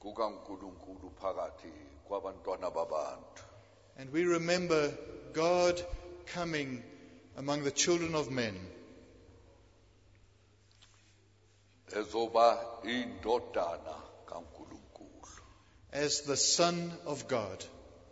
kukaNkulunkulu phakathi kwabantwana babantu. And we remember God coming among the children of men Ezoba indodana kaNkulunkulu. as the Son of God.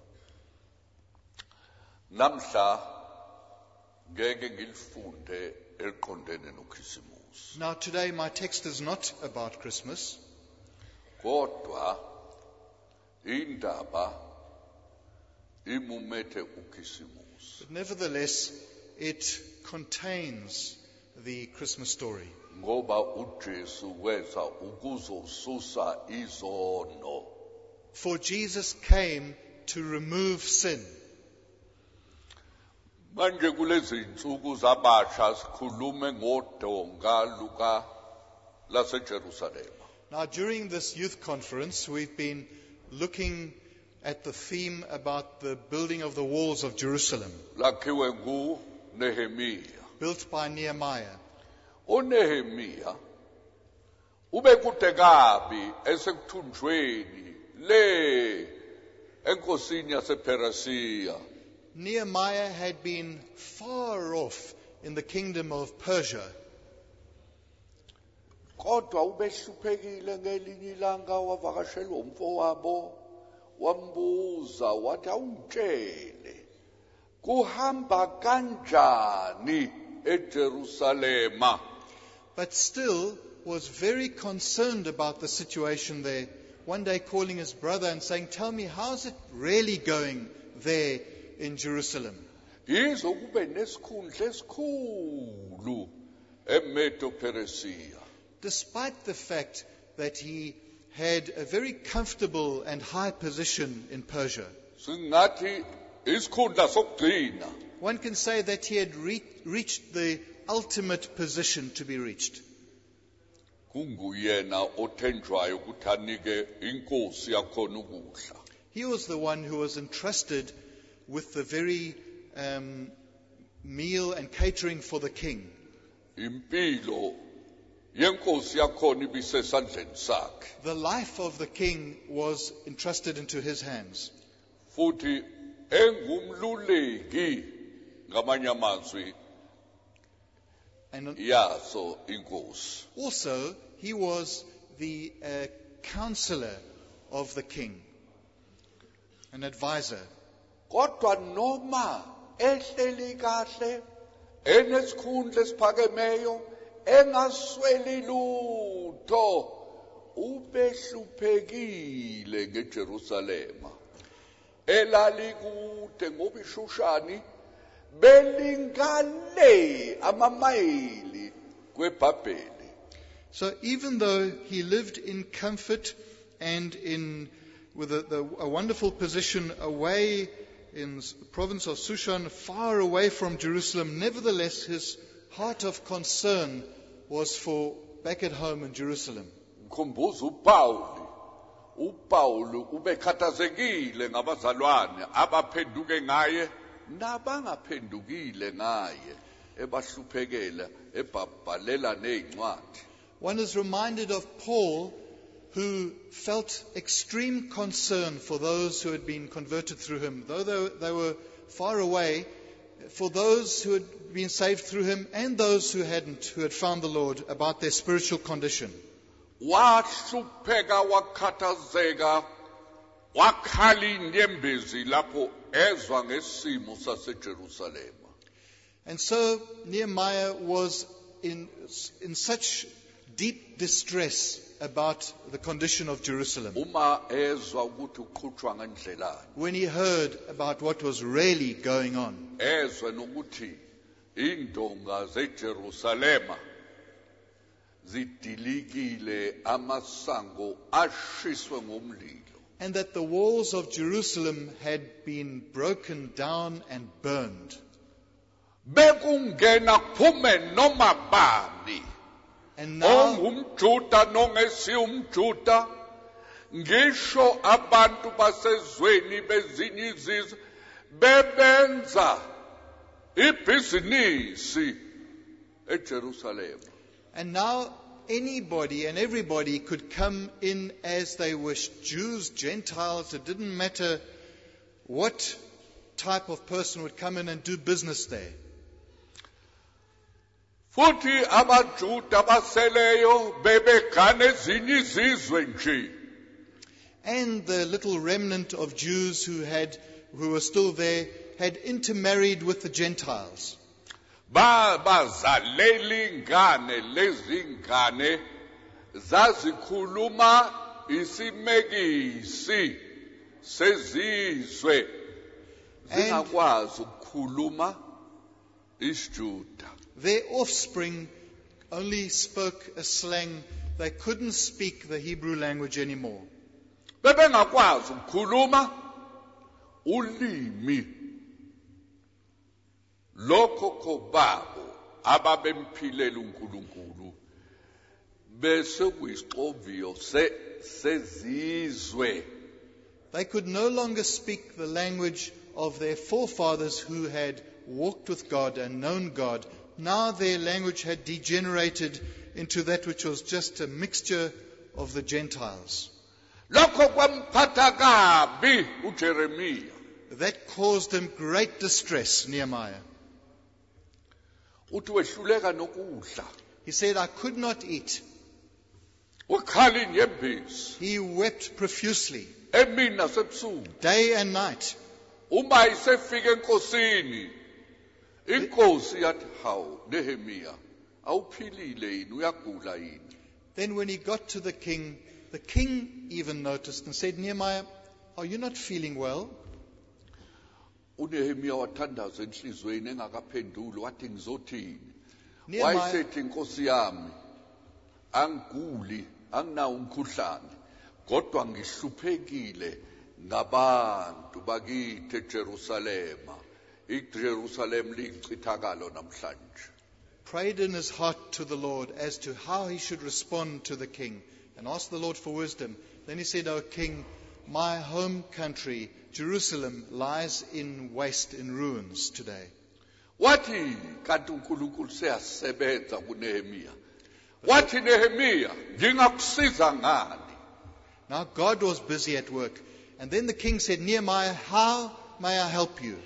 Namhla ngeke ngilifunde eliqondene noKhisimusi. Now today my text is not about Christmas, Kodwa indaba imumethe uKhisimusi. but nevertheless it contains the Christmas story. Ngoba uJesu weza ukuzosusa izono. For Jesus came to remove sin. Manje kulezi insuku zabasha sikhulume ngodonga luka laseJerusalem. Now during this youth conference we've been looking at the theme about the building of the walls of Jerusalem, Lakhiwe nguNehemiya. built by Nehemiah. uNehemiya ubekude kabi esekuthunjweni le enkosini yasePersia. Nehemiah had been far off in the kingdom of Persia, Kodwa ubehluphekile ngelinye ilanga wavakashelwa umfowabo wambuza wathi awungitshele kuhamba kanjani eJerusalema. but still was very concerned about the situation there. One day calling his brother and saying, "Tell me, how's it really going there in Jerusalem?" Yizo kube nesikhundla esikhulu eMedo Persia. Despite the fact that he had a very comfortable and high position in Persia. Singathi isikhundla sokugcina. One can say that he had reached the ultimate position to be reached. Kunguyena othenjwayo ukuthi anike inkosi yakhona ukudla. He was the one who was entrusted with the very meal and catering for the king. Impilo yenkosi yakhona ibisesandleni sakhe. The life of the king was entrusted into his hands. Futhi engumluleki ngamanye amazwi And yaso inkosi. also, he was the counselor of the king, an advisor. Kodwa noma ehleli kahle enesikhundla esiphakemeyo engasweli lutho ubehluphekile ngeJerusalema. Elalikude ngoba iShushani belingale amamayili kweBhabheli. So even though he lived in comfort and with a wonderful position away in the province of Shushan, far away from Jerusalem, nevertheless his heart of concern was for back at home in Jerusalem. Ngikhumbula uPaul ubekhathazekile ngabazalwane abaphenduke ngaye nabangaphendukile ngaye ebahluphekela ebhabhalela nezincwadi. One is reminded of Paul, who felt extreme concern for those who had been converted through him, though they were far away, for those who had been saved through him and those who hadn't, who had found the Lord, about their spiritual condition. Wahlupheka wakhathazeka wakhala inyembezi lapho ezwa ngesimo saseJerusalema. And so Nehemiah was in such deep distress about the condition of Jerusalem Uma ezwa ukuthi uqhutshwa ngendlelani. when he heard about what was really going on. Ezwe nokuthi indonga zeJerusalema zidilikile amasango ashiswe ngomlilo. And that the walls of Jerusalem had been broken down and burned. Bekungena kuphume noma bani. And now, Ongumjuda nongesi umjuda ngisho abantu basezweni bezinye izizwe bebenza ibhizinisi eJerusalem. and now anybody and everybody could come in as they wished. Jews, Gentiles, it didn't matter what type of person would come in and do business there. Futhi abaJuda abaseleyo bebegana ezinye izizwe nje. And the little remnant of Jews who were still there had intermarried with the Gentiles. Bazalela ingane lezingane zazikhuluma isimekisi sezizwe zingakwazi ukukhuluma isiJuda. Their offspring only spoke a slang. They couldn't speak the Hebrew language anymore. Bebengakwazi ukukhuluma ulimi lokhokho babo ababemphilela uNkulunkulu bese kuyisixovio sezizwe. They could no longer speak the language of their forefathers who had walked with God and known God. Now their language had degenerated into that which was just a mixture of the Gentiles. Lokho kwamphatha kabi uJeremiya. That caused him great distress, Nehemiah. Uthi wehluleka nokudla. He said, I could not eat. Wakhala inyembezi He wept profusely, emini nasebusuku. day and night. Uma isefika enkosini, inkosi yathi, hawu Nehemiya, awuphilile yini, uyagula yini? Then when he got to the king even noticed and said, Nehemiah, are you not feeling well? uNehemiya wathandaza enhlizweni engakaphenduli wathi ngizothini. Nehemiah, Wayesethi inkosi yami angiguli anginawo umkhuhlane kodwa ngihluphekile ngabantu bakithi eJerusalema. iJerusalem liyichithakalo namhlanje. prayed in his heart to the Lord as to how he should respond to the king and asked the Lord for wisdom. Then he said, O king, my home country, Jerusalem, lies in waste, in ruins today. Wathi kanti uNkulunkulu seyasebenza kuNehemiya. Wathi Nehemiya, ngingakusiza ngani? Now God was busy at work. And then the king said, Nehemiah, how may I help you?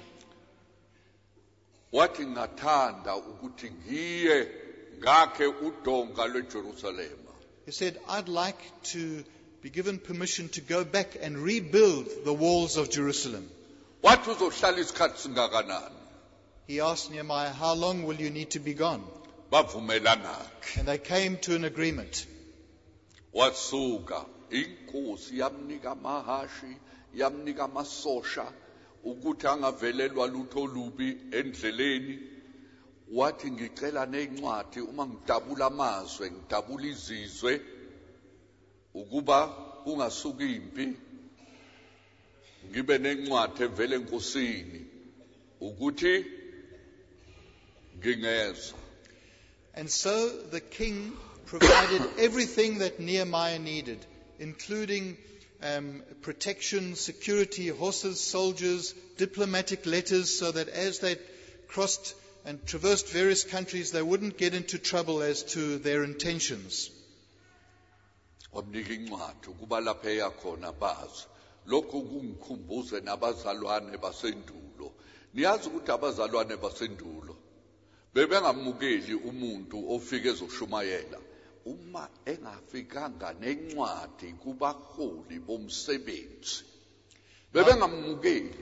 Wathi ngathanda ukuthi ngiye ngakhe udonga lweJerusalema. He said, I'd like to be given permission to go back and rebuild the walls of Jerusalem. Wathi uzohlala isikhathi singakanani? He asked Nehemiah, how long will you need to be gone? Bavumelana-ke. And they came to an agreement. Wasuka inkosi yamnika amahashi, yamnika amasosha ukuthi angavelelwa lutho lubi endleleni. Wathi ngicela nencwadi uma ngidabula amazwe, ngidabula izizwe ukuba kungasuka impi, ngibe nencwadi evele enkosini ukuthi ngingeza. And so the king provided everything that Nehemiah needed, including protection, security, horses, soldiers, diplomatic letters, so that as they crossed and traversed various countries, they wouldn't get into trouble as to their intentions. Wamnika incwadi ukuba lapha eya khona bazi. Lokho kungikhumbuze nabazalwane basendulo. Niyazi ukuthi abazalwane basendulo bebengamukeli umuntu ofike ezoshumayela uma engafikanga nencwadi kubaholi bomsebenzi. Bebengamukeli.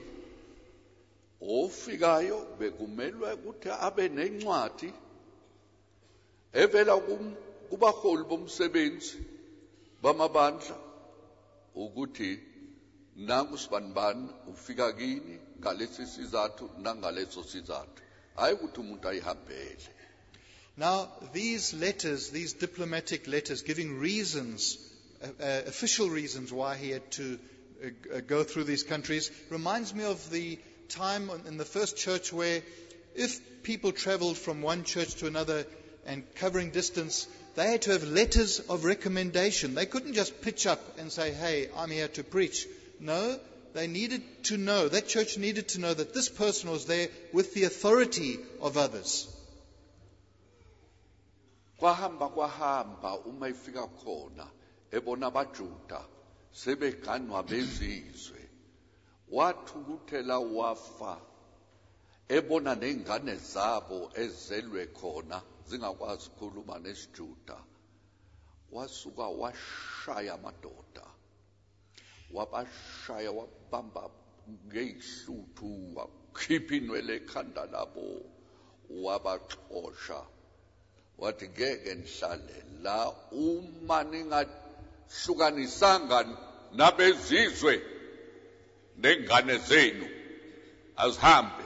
Ofikayo bekumelwe ukuthi abe nencwadi evela kubaholi bomsebenzi bamabandla ukuthi nangu sibanibani ufika kini ngalesi sizathu nangaleso sizathu. Hayi ukuthi umuntu ayihambele. Now, these letters, these diplomatic letters giving reasons, official reasons why he had to go through these countries, reminds me of the time in the first church where if people traveled from one church to another and covering distance, they had to have letters of recommendation. They couldn't just pitch up and say, hey, I'm here to preach. No, they needed to know, that church needed to know that this person was there with the authority of others. kwahamba uma ifika khona ebona abaJuda sebeganwa bezizwe wathukuthela wafa ebona nengane zabo ezelwe khona zingakwazi ukukhuluma nesiJuda wasuka washaya amadoda wabashaya wabamba ngeyihluthu wakhipha inwele ekhanda labo wabaxosha wathi ngeke nihlale la uma ningahlukanisanga nabezizwe nengane zenu azihambe.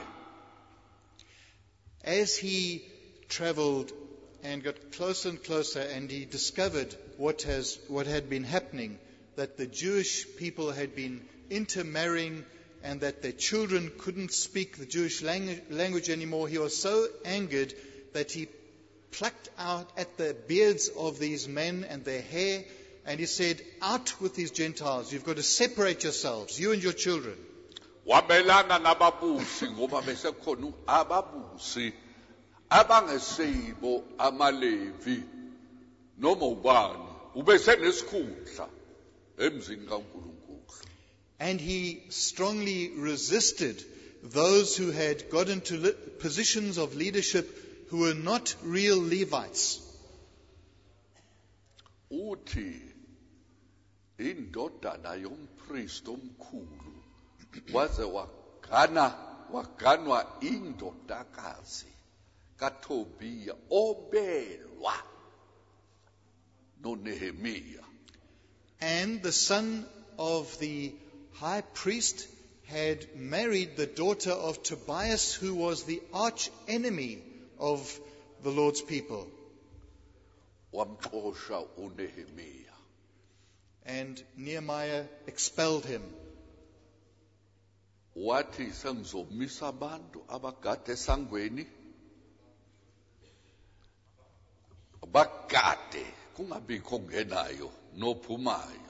As he traveled and got closer and closer, and he discovered what had been happening, that the Jewish people had been intermarrying and that their children couldn't speak the Jewish language anymore, he was so angered that he plucked out at the beards of these men and their hair, and he said, "Out with these Gentiles, you've got to separate yourselves, you and your children." Wabelana nababusi ngoba besekhona ababusi abangesebo amaLevi noma ubani ubesenesikhundla emzini kaNkulunkulu. And he strongly resisted those who had got into positions of leadership who were not real Levites. Uthi indodana yompriest omkhulu waze waganwa indodakazi kaTobiya obelwa noNehemiah. And the son of the high priest had married the daughter of Tobias, who was the arch enemy of the Lord's people. Wamxosha uNehemiah. And Nehemiah expelled him. Wathi sengizomisa abantu abagade esangweni bagade kungabikho ngenayo nophumayo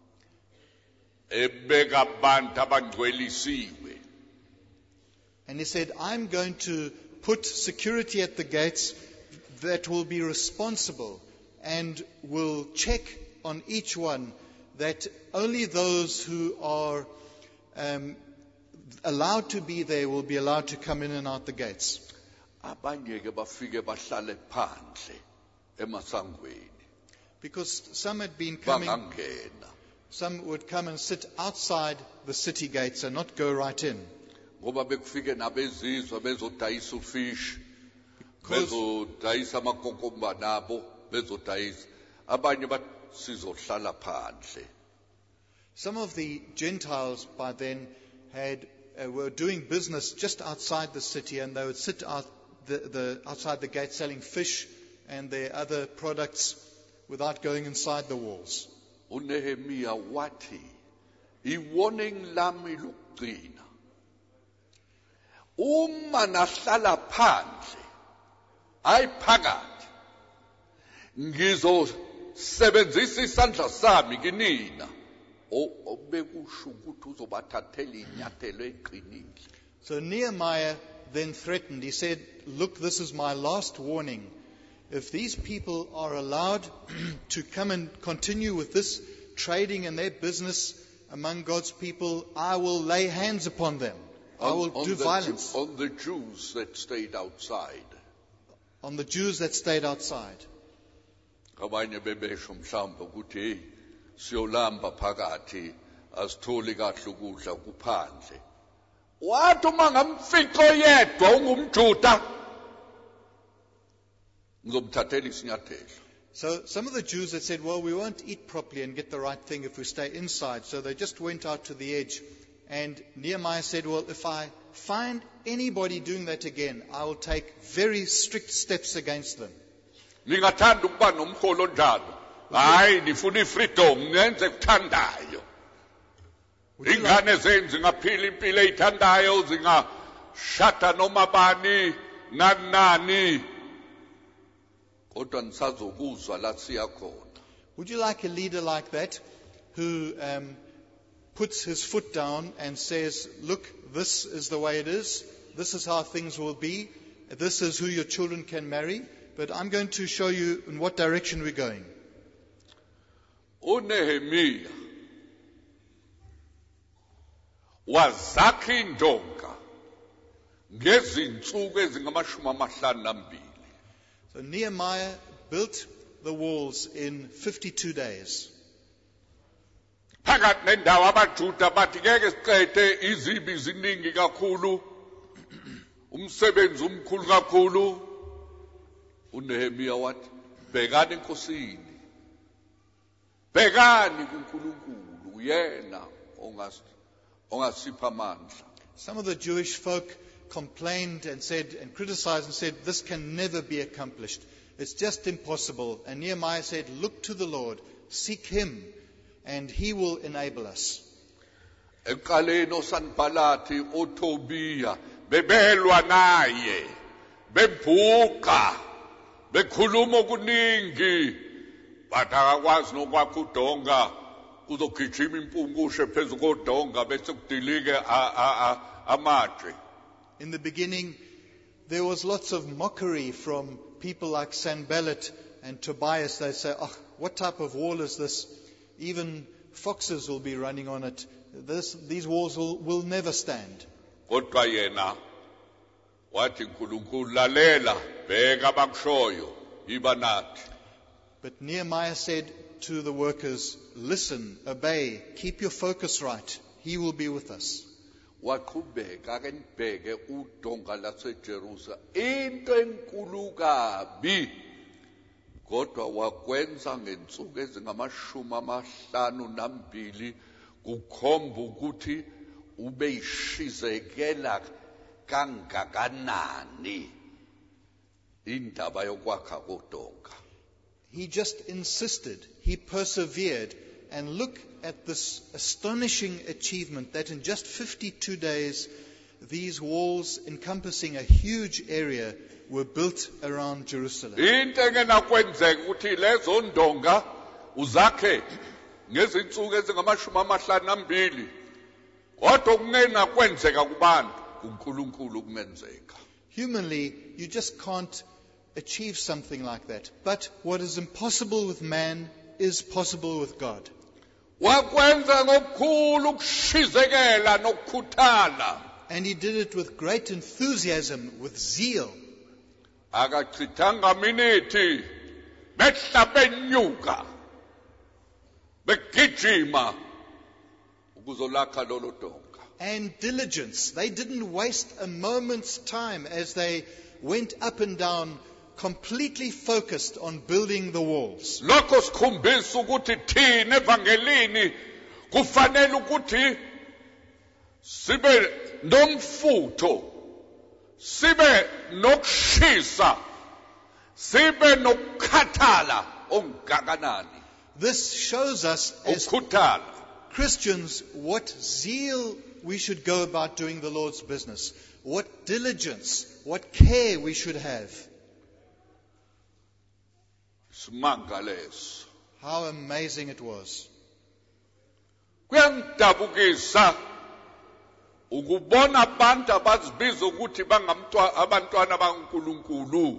ebeka abantu abangcwelisiwe. And he said, "I'm going to put security at the gates that will be responsible and will check on each one, that only those who are allowed to be there will be allowed to come in and out the gates." Abanye ke bafike bahlale phandle emasangweni Because some had been coming, bangangena some would come and sit outside the city gates and not go right in. ngoba bekufike nabezizwe bezodayisa ufish Because bezodayisa amakokomba nabo bezodayisa abanye bathi sizohlala phandle. some of the Gentiles by then were doing business just outside the city, and they would sit out outside the gate selling fish and their other products without going inside the walls. uNehemiah wathi iwarning lami lokugcina uma nahlala phandle ayiphakathi ngizosebenzisa isandla sami kinina obekusho ukuthi uzobathathela inyathelo eqinile. So Nehemiah then threatened. He said, "Look, this is my last warning. If these people are allowed to come and continue with this trading and their business among God's people, I will lay hands upon them. I will do violence on the Jews that stayed outside." on the Jews that stayed outside. Abanye bebesho mhlawumbe ukuthi hey siyolamba phakathi asitholi kahle ukudla kuphandle. Wathi uma ngamfico yedwa ungumJuda ngizomthathela isinyathelo. So some of the Jews had said, "Well, we won't eat properly and get the right thing if we stay inside." So they just went out to the edge. And Nehemiah said, "Well, if I find anybody doing that again, I will take very strict steps against them." Ningathanda ukuba nomholo njalo. Hayi nifuna ifreedom nenze kuthandayo. Ingane zenu zingaphila impilo eyithandayo zingashada noma bani nani. Kodwa nisazokuzwa la siya khona. Would you like a leader like that who puts his foot down and says, "Look, this is the way it is. This is how things will be. This is who your children can marry. but I'm going to show you in what direction we're going. uNehemiya wazakha indonga ngezinsuku ezingama52. So Nehemiah built the walls in 52 days. Phakathi nendawo abaJuda bathi ngeke siqede izibi ziningi kakhulu, umsebenzi umkhulu kakhulu. uNehemiya wathi bhekani enkosini, bhekani kuNkulunkulu, uyena ongasipha amandla. Some of the Jewish folk complained and said and criticized and said, this can never be accomplished. It's just impossible. And Nehemiah said, look to the Lord, seek Him, and He will enable us. Ekuqaleni oSanbalati, oTobiya bebelwa naye, bebhuqa, bekhuluma okuningi, bathi akakwazi nokwakha udonga, uzogijima impungushe phezu kodonga bese kudilike amatshe. In the beginning, there was lots of mockery from people like Sanballat and Tobias. They say, oh, what type of wall is this? Even foxes will be running on it. These walls will never stand. Kodwa yena wathi uNkulunkulu lalela, bheka abakushoyo, yiba nathi. But Nehemiah said to the workers, listen, obey, keep your focus right. He will be with us. Waqhubeka ke nibheke udonga laseJerusalem, into enkulu kabi, kodwa wakwenza ngensuku ezingama52, kukhomba ukuthi ubeyishizekela kangakanani indaba yokwakha kodonga. He just insisted, he persevered, and look at this astonishing achievement that in just 52 days, these walls encompassing a huge area were built around Jerusalem. Into engenakwenzeka ukuthi lezo ndonga uzakhe ngezinsuku ezingama52, kodwa okungenakwenzeka kubantu kuNkulunkulu kungenzeka. Humanly, you just can't achieve something like that. But what is impossible with man is possible with God. Wakwenza ngokukhulu ukushizekela nokukhuthala. And he did it with great enthusiasm, with zeal. Akachithanga minithi behla benyuka begijima ukuzolakha lolo donga. And diligence. They didn't waste a moment's time as they went up and down, completely focused on building the walls. Lokho sikhombisa ukuthi thina evangelini kufanele ukuthi sibe nomfutho, sibe nokushisa, sibe nokukhathala ongakanani. This shows us as Ukukhathala. Christians what zeal we should go about doing the Lord's business, what diligence, what care we should have. Simanga leso. How amazing it was. Kuyangidabukisa ukubona abantu abazibiza ukuthi abantwana bakaNkulunkulu.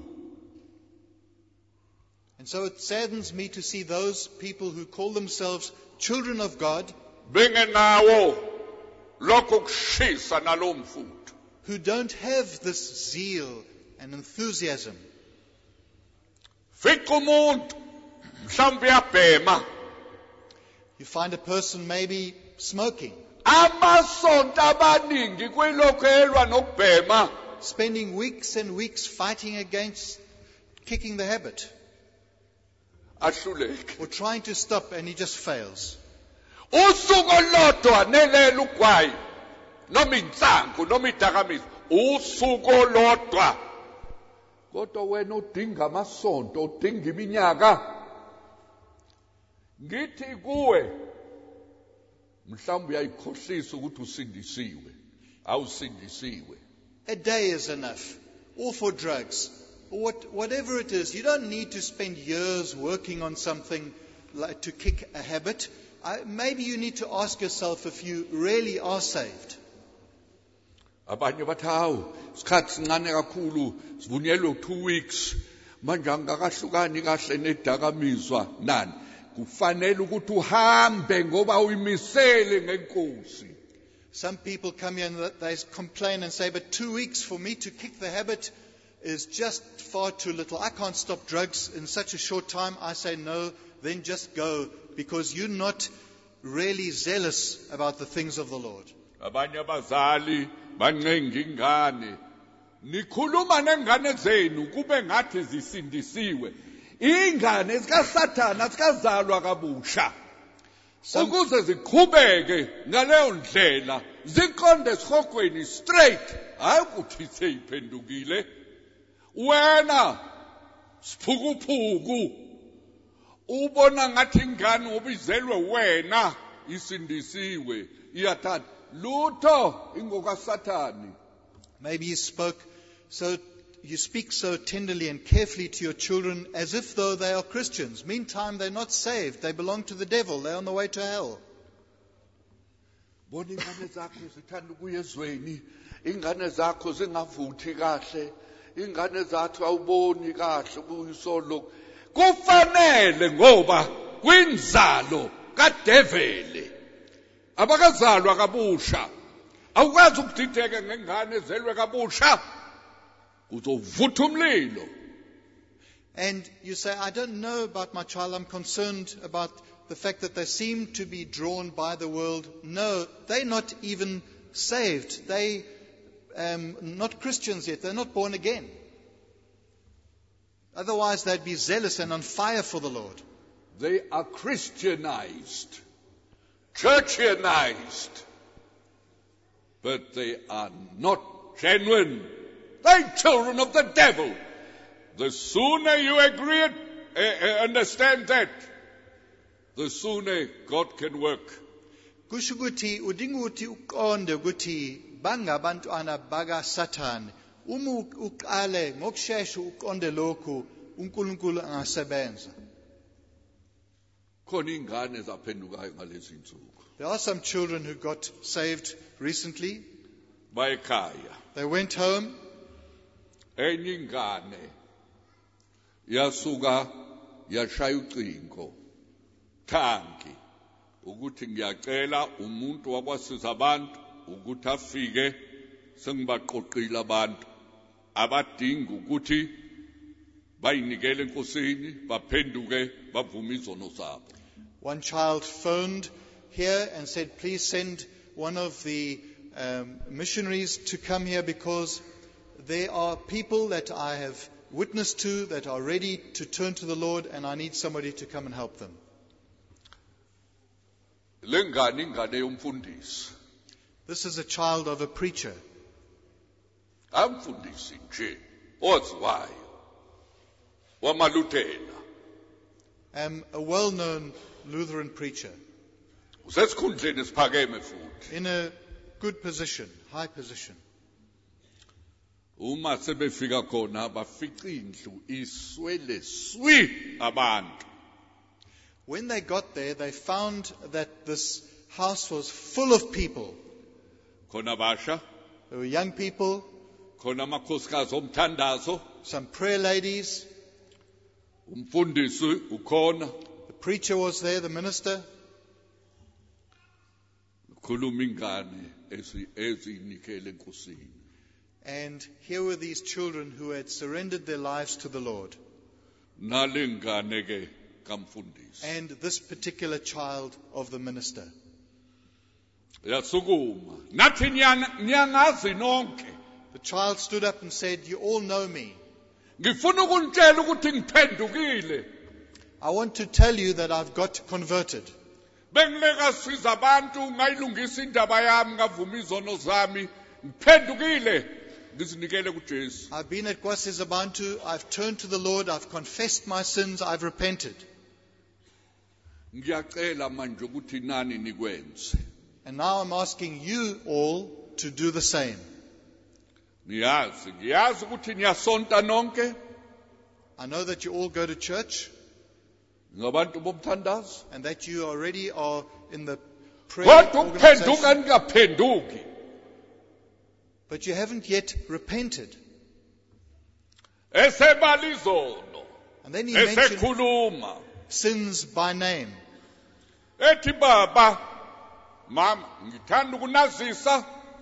And so it saddens me to see those people who call themselves children of God Bengenawo lokho kushisa nalomfutho. who don't have this zeal and enthusiasm. Fica umuntu mhlawumbe uyabhema. You find a person maybe smoking, Amasonto abaningi kwilokho elwa nokubhema. spending weeks and weeks fighting against kicking the habit, Ahluleke. or trying to stop, and he just fails. Usuku olodwa nelela ugwayi noma insangu noma idakamizwa, usuku olodwa. Kodwa wena udinga amasonto, udinga iminyaka. Ngithi kuwe mhlawumbe uyayikhohlisa ukuthi usindisiwe, awusindisiwe. A day is enough, or for drugs, or whatever it is. You don't need to spend years working on something like to kick a habit. Maybe you need to ask yourself if you really are saved. Abanye bathi hawu, isikhathi sincane kakhulu, sivunyelwe 2 weeks. manje angakahlukani kahle nedakamizwa nani kufanele ukuthi uhambe ngoba uyimisele ngenkosi. Some people come here and they complain and say, but 2 weeks for me to kick the habit is just far too little. I can't stop drugs in such a short time. I say, no, then just go, because you're not really zealous about the things of the Lord. Abanye abazali bancenga ingane, nikhuluma nengane zenu kube ngathi zisindisiwe. Ingane zikaSathana zikazalwa kabusha. Ukuze ziqhubeke ngaleyo ndlela, ziqonde esihogweni straight, hayi ukuthi seyiphendukile. Wena siphukuphuku ubona ngathi ingane obizelwe wena isindisiwe iyathatha lutho ingokaSathani. Maybe you speak so tenderly and carefully to your children as if though they are Christians. Meantime, they're not saved. They belong to the devil. They're on the way to hell. Bona ingane zakho zithanda ukuya ezweni, ingane zakho zingavuthi kahle, ingane zathu awuboni kahle ubuyisolo. Kufanele ngoba kwinzalo kadevele abakazalwa kabusha. Awukwazi ukudideka ngengane ezelwe kabusha. Kuzovutha umlilo. And you say, I don't know about my child. I'm concerned about the fact that they seem to be drawn by the world. No, they're not even saved. They not Christians yet. They're not born again. Otherwise, they'd be zealous and on fire for the Lord. They are Christianized, churchianized, but they are not genuine. They're children of the devil. The sooner you agree and understand that, the sooner God can work. Kusho ukuthi udinga ukuthi uqonde ukuthi bangabantwana bakaSathane. Uma uqale ngokusheshsha uqonde lokhu, uNkulunkulu angasebenza. Khona ingane zaphendukayo ngalezi insuku. There are some children who got saved recently. Bayekhaya. They went home. Enye ingane yasuka yashaya ucingo thanki ukuthi ngiyacela umuntu wakwasiza abantu ukuthi afike sengibaqoqile abantu abadinga ukuthi bayinikele enkosini baphenduke bavume izono zabo. One child phoned here and said, please send one of the missionaries to come here, because there are people that I have witnessed to that are ready to turn to the Lord, and I need somebody to come and help them. Lengane ingane yomfundisi. This is a child of a preacher. Amfundisi nje oziwayo wamaLuthela. A well-known Lutheran preacher. Usesikhundleni esiphakeme futhi. In a good position, high position. Uma sebefika khona bafica indlu iswele swi abantu. When they got there, they found that this house was full of people. Khona basha, There were young people, khona amakhosikazi omthandazo, some prayer ladies. umfundisi ukhona. The preacher was there, the minister. Khuluma ingane ezinikele enkosini. And here were these children who had surrendered their lives to the Lord. Nalengane ke kamfundisi. And this particular child of the minister. Yasukuma. Nathi niyangazi nonke. The child stood up and said, you all know me. Ngifuna ukunitshela ukuthi ngiphendukile. I want to tell you that I've got converted. Bengileka siza abantu ngayilungisa indaba yami ngavuma izono zami ngiphendukile ngizinikele kuJesu. I've been at KwaSizabantu, I've turned to the Lord, I've confessed my sins, I've repented. Ngiyacela manje ukuthi nani nikwenze. And now I'm asking you all to do the same. Ngiyazi ukuthi niyasonta nonke I know that you all go to church ngabantu bomthandazo. and that you already are in the prayer Kodwa ukuphenduka organization, ningaphenduki. but you haven't yet repented. esebalizono And then he mentioned esekhuluma sins by name. ethi baba mama ngithanda ukunazisa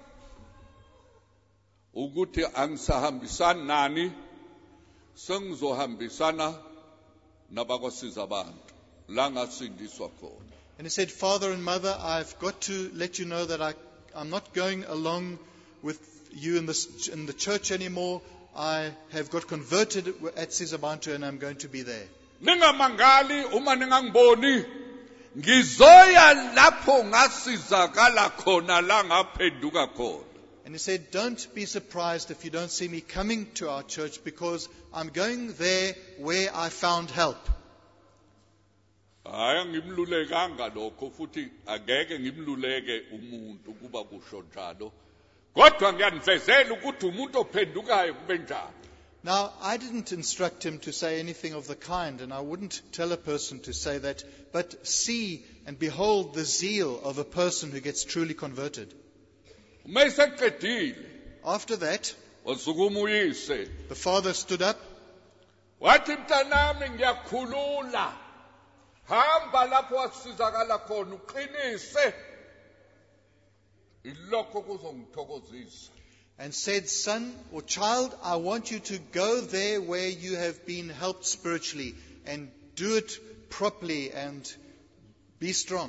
ukuthi angisahambisani nani sengizohambisana nabakwasiza abantu la ngasindiswa khona. And he said, Father and Mother, I've got to let you know that I'm not going along with you in the church anymore. I have got converted at Sizabantu and I'm going to be there. Ningamangali uma ningangiboni ngizoya lapho ngasizakala khona la ngaphenduka khona. And he said, don't be surprised if you don't see me coming to our church, because I'm going there where I found help. Hayi ngimlulekanga lokho futhi ageke ngimluleke umuntu kuba kusho njalo. Kodwa ngiyanifezela ukuthi umuntu ophendukayo kube njalo. Now, I didn't instruct him to say anything of the kind, and I wouldn't tell a person to say that, but see and behold the zeal of a person who gets truly converted. Mayiseqedile After that, wasukuma uyise. the father stood up. Wathi mntanami ngiyakhulula. Hamba lapho wasizakala khona uqinise. Ilokho kuzongithokozisa. And said, son or child, I want you to go there where you have been helped spiritually and do it properly and be strong.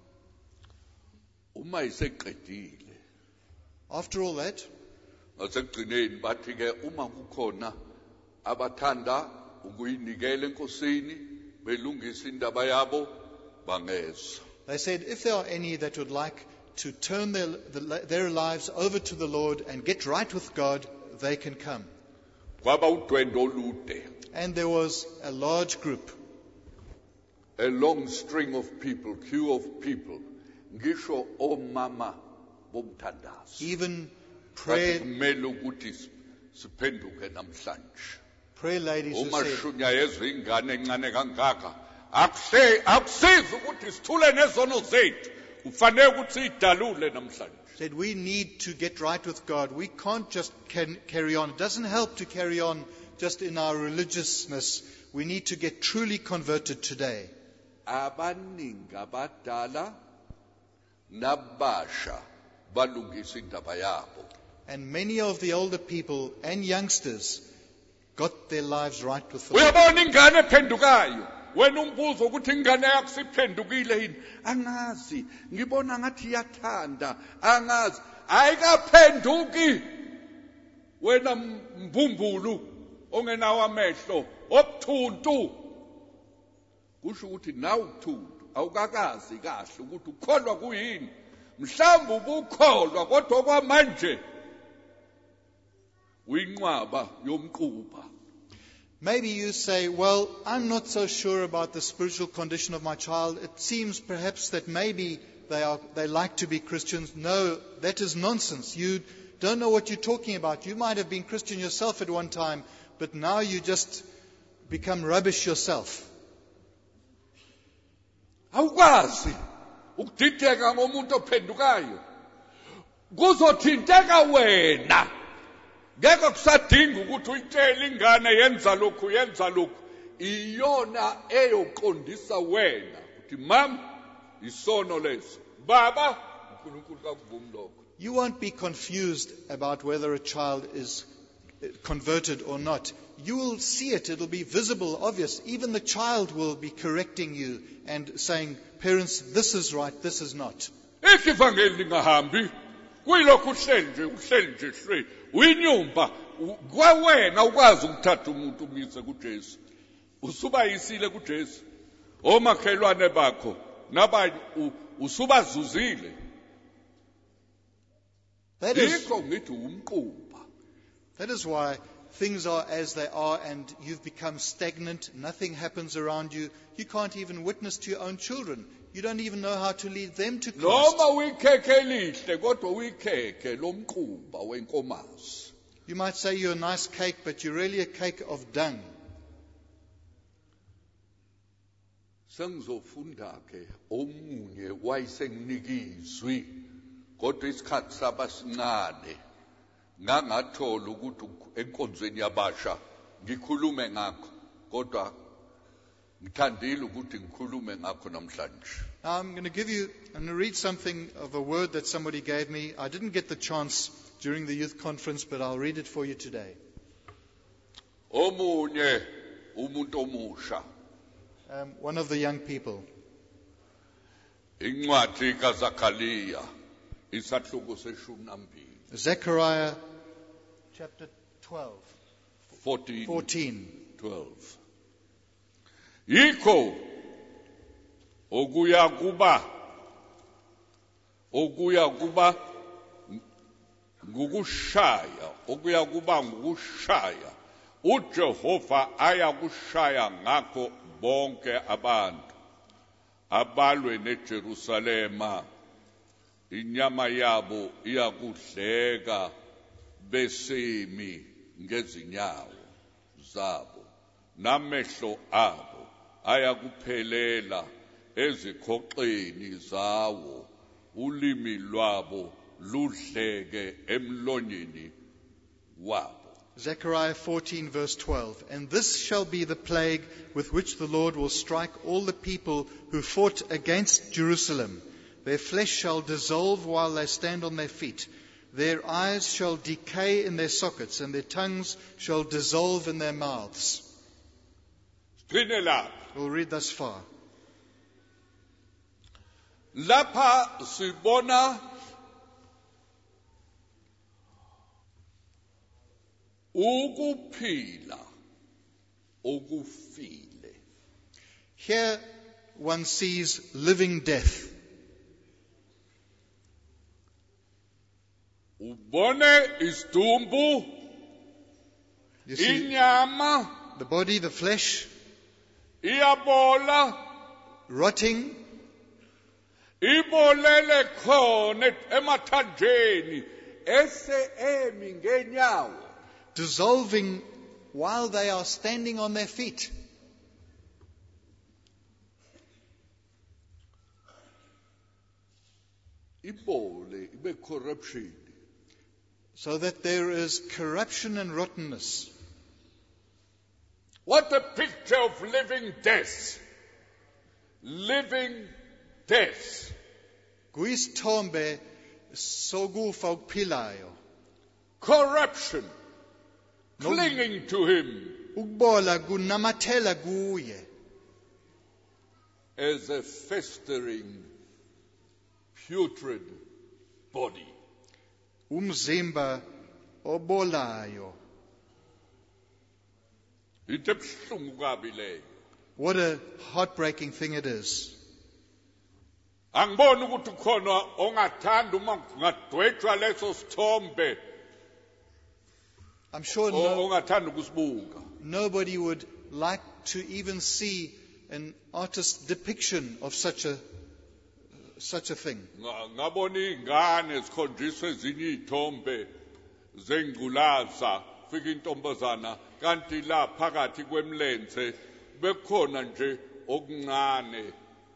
Uma iseqedile. After all that, Ngasekugcineni bathi ke uma kukhona abathanda ukuyinikela enkosini belungisa indaba yabo bangeza. they said, if there are any that would like to turn their lives over to the Lord and get right with God, they can come. Kwaba udwendo olude. And there was a large group, A long string of people, queue of people. Ngisho omama bomthandazo. even Bathi prayer kumele ukuthi siphenduke namhlanje. ladies who Uma said, shunya yezwe ingane encane kangaka akusizi ukuthi sithule nezono zethu. Kufanele ukuthi idalule namhlanje. said, we need to get right with God. We can't just carry on. It doesn't help to carry on just in our religiousness. We need to get truly converted today. Abaningi abadala nabasha balungisa indaba yabo. And many of the older people and youngsters got their lives right with the Lord. Uyabona ingane ephendukayo. Wena umbuzo ukuthi ingane yakho siphendukile yini? Angazi. Ngibona ngathi iyathanda. Angazi. Ayikaphenduki. Wena mbumbulu ongenawo amehlo obuthuntu. Kusho ukuthi nawe uthuntu awukakazi kahle ukuthi ukholwa kuyini. Mhlawumbe ubukholwa kodwa kwamanje uyinqwaba yomquba. Maybe you say, well, I'm not so sure about the spiritual condition of my child. It seems perhaps that maybe they like to be Christians. No, that is nonsense. You don't know what you're talking about. You might have been Christian yourself at one time, but now you just become rubbish yourself. Awukwazi ukudideka ngomuntu ophendukayo. Kuzothinteka wena. Ngeke kusadinga ukuthi uyitshele ingane yenza lokhu yenza lokhu. Iyona eyoqondisa wena ukuthi mama isono leso. Baba uNkulunkulu kakuvumi lokho. You won't be confused about whether a child is converted or not. You will see it. It'll be visible, obvious. Even the child will be correcting you and saying, parents, this is right, this is not. Ivangeli lingahambi kuyilokhu uhleli nje straight. Uyinyumba kwawena ukwazi ukuthatha umuntu umyise kuJesu. Usubayisile kuJesu. Omakhelwane bakho nabanye usubazuzile. That is why things are as they are and you've become stagnant. Nothing happens around you. You can't even witness to your own children. You don't even know how to lead them to Christ. Noma uyikhekhe elihle kodwa uyikhekhe lomquba wenkomazi. You might say you're a nice cake, but you're really a cake of dung. Sengizofunda ke omunye wayesenginikizwi kodwa isikhathi sabasincane ngangathola ukuthi enkonzweni yabasha ngikhulume ngakho kodwa ngithandile ukuthi ngikhulume ngakho namhlanje. I'm going to give you and read something of a word that somebody gave me. I didn't get the chance during the youth conference, but I'll read it for you today. Omunye umuntu omusha One of the young people. incwadi kaZakhariya isahluko seshumi nambili Zechariah chapter 12, 14 14. 12 yikho okuya kuba ngukushaya uJehova ayakushaya ngakho bonke abantu abalwe neJerusalema inyama yabo iyakudleka besemi ngezinyawo zabo namehlo abo ayakuphelela ezikhoxeni zawo ulimi lwabo ludleke emlonyeni wabo. Zechariah 14 verse 12. And this shall be the plague with which the Lord will strike all the people who fought against Jerusalem. Their flesh shall dissolve while they stand on their feet. Their eyes shall decay in their sockets, and their tongues shall dissolve in their mouths. We'll read thus far. Lapha sibona ukuphila okufile. Here one sees living death. Ubone isidumbu, You see inyama the body, the flesh, iyabola, rotting, ibolele khona emathanjeni ese emi ngenyawo. dissolving while they are standing on their feet. Ibole ibe corruption. So that there is corruption and rottenness. What a picture of living death. Living death. Kuyisithombe sokufa okuphilayo. Corruption. Clinging to him Ukubola kunamathela kuye. as a festering, putrid body. Umzimba obolayo. Into ebuhlungu kabi leyo. What a heartbreaking thing it is. Angiboni ukuthi khona ongathanda uma ngadwetshwa leso sithombe I'm sure ongathanda ukusibuka. nobody would like to even see an artist's depiction of such a thing. Ngabona ingane zikhonjiswa ezinye izithombe zengculaza fika intombazana kanti la phakathi kwemlenze bekhona nje okuncane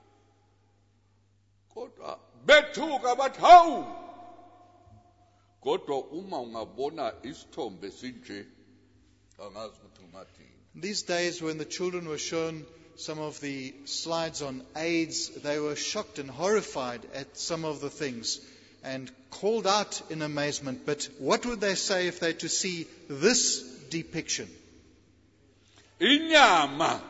kodwa bethuka bathi hawu kodwa uma ungabona isithombe sinje angazi ukuthi ungathini. These days, when the children were shown some of the slides on AIDS, they were shocked and horrified at some of the things and called out in amazement. But what would they say if they were to see this depiction? Inyama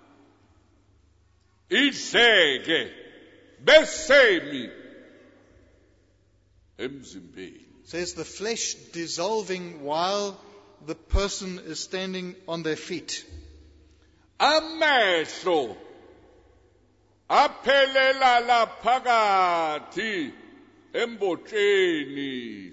idleke besemi emzimbeni. It says the flesh dissolving while the person is standing on their feet. Amehlo aphelela laphakathi embotsheni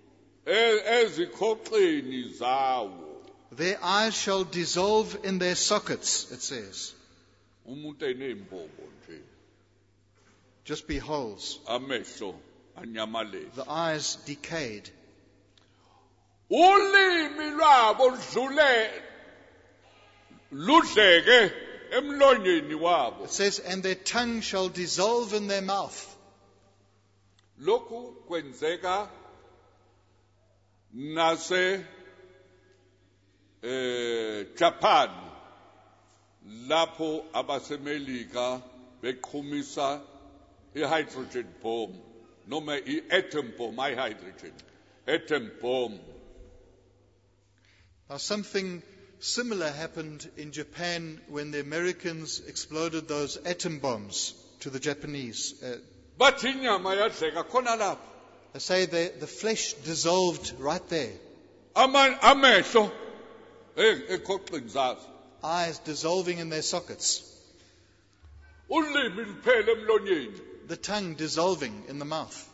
ezikhoxeni zawo. Their eyes shall dissolve in their sockets, it says. Umuntu enembobo nje. Just be holes. Amehlo anyamalele. The eyes decayed. Ulimi lwabo ludleke emlonyeni wabo. It says, and their tongue shall dissolve in their mouth. Lokhu kwenzeka nase Japan lapho abasemelika beqhumisa i-hydrogen bomb noma i-atom bomb, hydrogen atom bomb. Now, something similar happened in Japan when the Americans exploded those atom bombs to the Japanese. Bathi inyama yadleka khona lapho. They say the flesh dissolved right there. Amehlo ekhoxeni zazo. Eyes dissolving in their sockets. Ulimi liphele emlonyeni. The tongue dissolving in the mouth.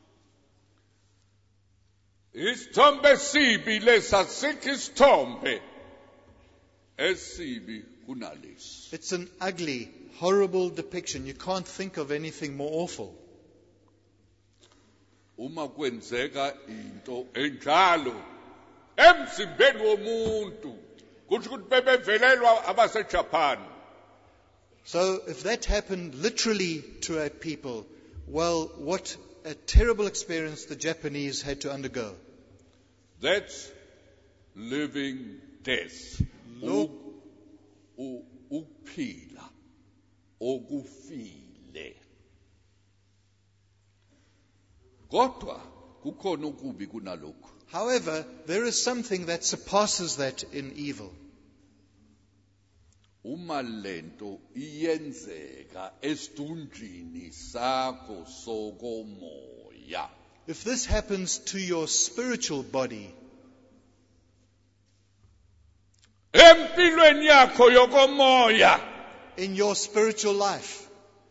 Isithombe sibi lesa sikho isithombe esibi kunalesi. It's an ugly, horrible depiction. You can't think of anything more awful. Uma kwenzeka into enjalo emzimbeni womuntu kusho ukuthi bebevelelwa abaseJapan. So if that happened literally to a people, well, what a terrible experience the Japanese had to undergo. That's living death. Ukuphila okufile. Kodwa kukhona okubi kunalokho. However, there is something that surpasses that in evil. Uma lento iyenzeka esidunjini sakho sokomoya. If this happens to your spiritual body, empilweni yakho yokomoya, in your spiritual life,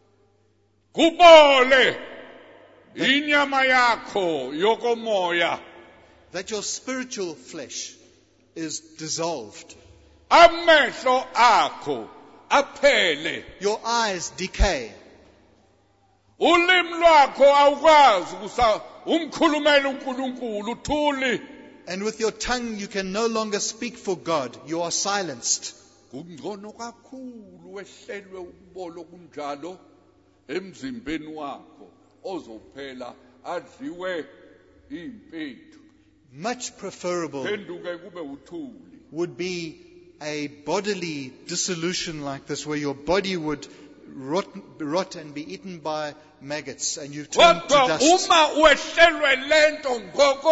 kubole inyama yakho yokomoya, that your spiritual flesh is dissolved, amehlo akho aphele, your eyes decay, ulimi lwakho awukwazi umkhulumela uNkulunkulu uthuli, and with your tongue you can no longer speak for God, you are silenced. kungcono kakhulu wehlelwe ukubolo kunjalo emzimbeni wakho ozophela adliwe impethu. Much preferable Phenduke kube uthuli. would be a bodily dissolution like this, where your body would rot and be eaten by maggots and you turn to Kodwa dust. uma wehlelwe lento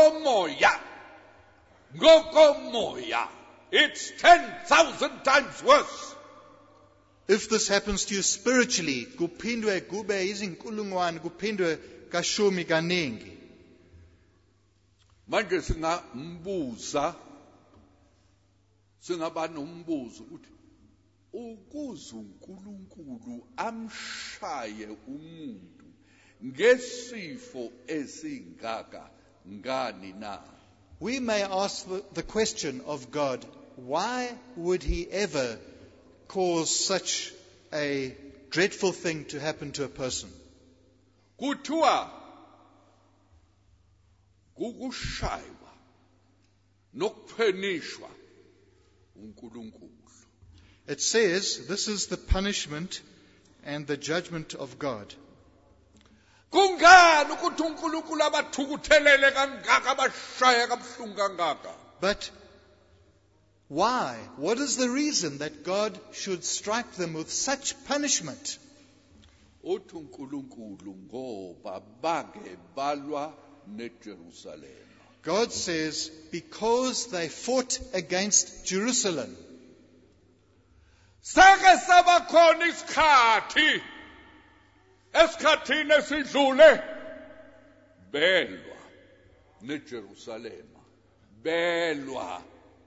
ngokomoya, it's 10,000 times worse. If this happens to you spiritually, kuphindwe kube izinkulungwane, kuphindwe kashumi kaningi. Manje singaba nombuzo ukuthi ukuze uNkulunkulu amshaye umuntu ngesifo esingaka ngani na? We may ask the question of God, why would he ever cause such a dreadful thing to happen to a person? Kuthiwa kukushaywa nokuphenishwa uNkulunkulu. It says this is the punishment and the judgment of God. Kungani ukuthi uNkulunkulu abathukuthelele kangaka abashaye kabuhlungu kangaka? But why? What is the reason that God should strike them with such punishment? Uthi uNkulunkulu ngoba bake balwa neJerusalem. God says, because they fought against Jerusalem. Sake sabakhona isikhathi esikhathini esidlule belwa neJerusalem, belwa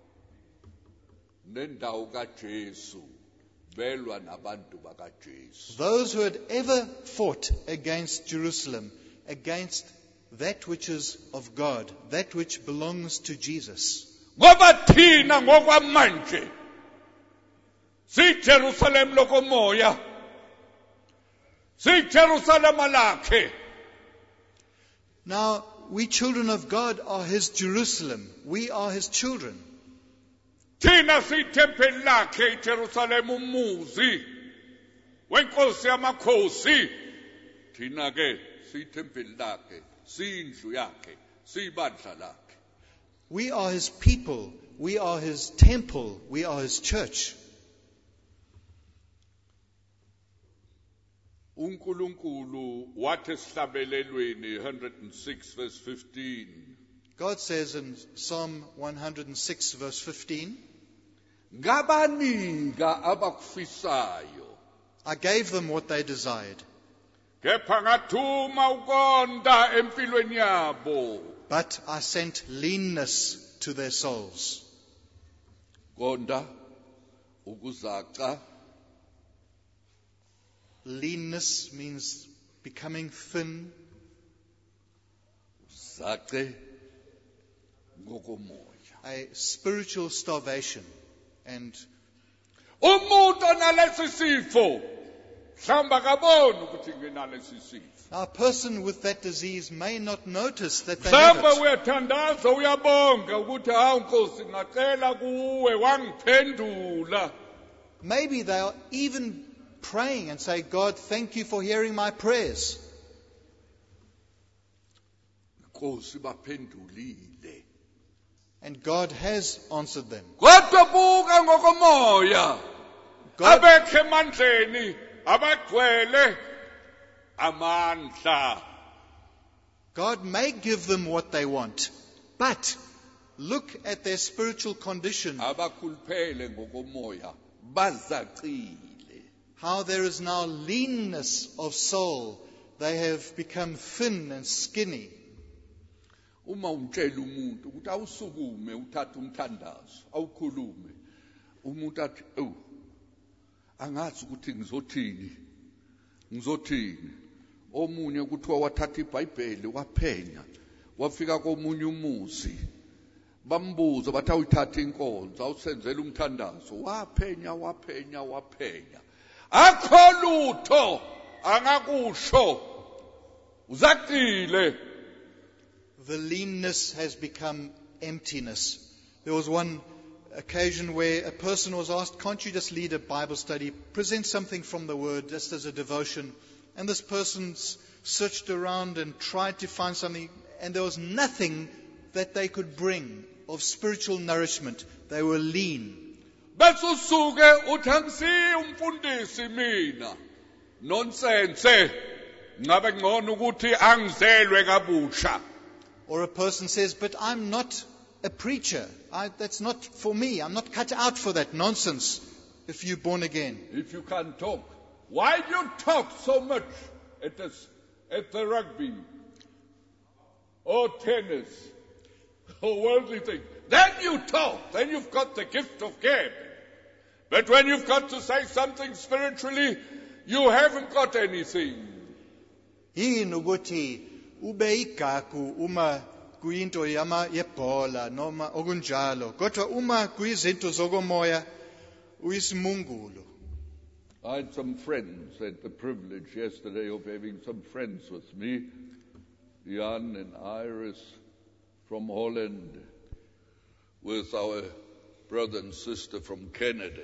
nendawo kaJesu, belwa nabantu bakaJesu. Those who had ever fought against Jerusalem, against that which is of God, that which belongs to Jesus. Ngoba thina ngokwamanje siJerusalem lokomoya, siJerusalem lakhe. Now, we children of God are His Jerusalem. We are His children. Thina siyithempeli lakhe iJerusalem, umuzi wenkosi yamakhosi. Thina ke siyithempeli lakhe, siyindlu yakhe, siyibandla lakhe. We are His people. We are His temple. We are His church. uNkulunkulu wathi esihlabelelweni 106 verse 15. God says in Psalm 106 verse 15, Ngabanika abakufisayo. I gave them what they desired, Kepha ngathuma ukonda empilweni yabo. but I sent leanness to their souls. Konda ukuzaca. Leanness means becoming thin, Zace ngokomoya. a spiritual starvation. And Umuntu onalesi sifo hlamba kaboni ukuthi nginalesi sifo. a person with that disease may not notice that they have Mhlawumbe it. uyathandaza uyabonga ukuthi hawu Nkosi ngacela kuwe wangiphendula. Maybe they are even praying and say, God, thank you for hearing my prayers. Nkosi baphendulile. And God has answered them. Kodwa buka ngokomoya. God, Abekho emandleni abagcwele amandla. God may give them what they want, but look at their spiritual condition, Abakhuluphele ngokomoya bazacile. how there is now leanness of soul. They have become thin and skinny. Uma umtshela umuntu ukuthi awusukume uthathe umthandazo awukhulume umuntu athi angazi ukuthi ngizothini omunye kuthiwa wathatha iBhayibheli waphenya wafika komunye umuzi bambuza bathi awuyithatha inkonzo awusenzela umthandazo waphenya akho lutho angakusho uzacile. The leanness has become emptiness. There was one occasion where a person was asked, can't you just lead a Bible study, present something from the Word just as a devotion? And this person searched around and tried to find something, and there was nothing that they could bring of spiritual nourishment. They were lean. Bese usuke uthi angisiye umfundisi mina nonsense ngabe ngcono ukuthi angizelwe kabusha. Or a person says, but I'm not a preacher. That's not for me. I'm not cut out for that nonsense if you're born again. If you can't talk, why do you talk so much at the rugby or tennis or worldly things? Then you talk. Then you've got the gift of gab. But when you've got to say something spiritually, you haven't got anything. Yini ukuthi ube igagu uma kuyinto yebhola noma okunjalo, kodwa uma kuyizinto zokomoya uyisimungulo. I had some friends, had the privilege yesterday of having some friends with me, Jan and Iris from Holland, with our brother and sister from Canada,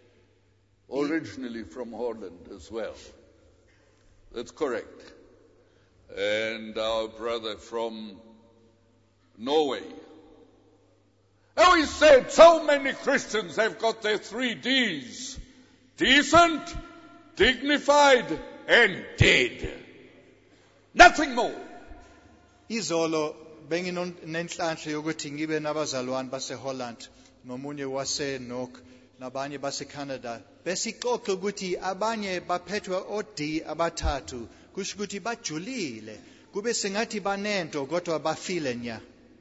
originally from Holland as well. That's correct. And our brother from Norway. And we said so many Christians have got their 3 Ds. Decent, dignified, and dead. Nothing more. Izolo benginenhlanhla yokuthi ngibe nabazalwane baseHolland nomunye waseNork nabanye baseCanada. Besixoxa ukuthi abanye baphethwe odi abathathu, kusho ukuthi bajulile. Kube sengathi banento kodwa bafile nya.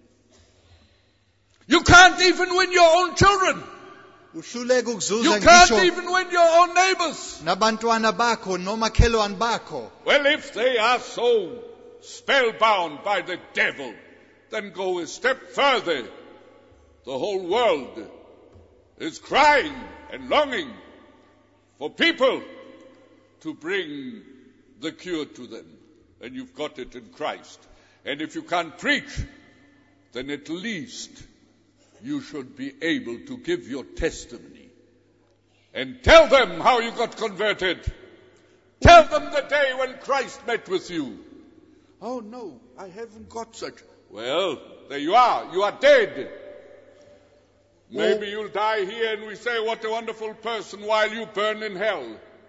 You can't even win your own children. Uhluleka You ukuzuza can't ngisho even win your own neighbors. nabantwana bakho nomakhelwane bakho. Well, if they are so spellbound by the devil, then go a step further. The whole world is crying and longing for people to bring the cure to them. And you've got it in Christ. And if you can't preach, then at least you should be able to give your testimony and tell them how you got converted. Tell them the day when Christ met with you. Oh no, I haven't got such. Well, there you are. You are dead. Maybe you'll die here and we say, what a wonderful person, while you burn in hell.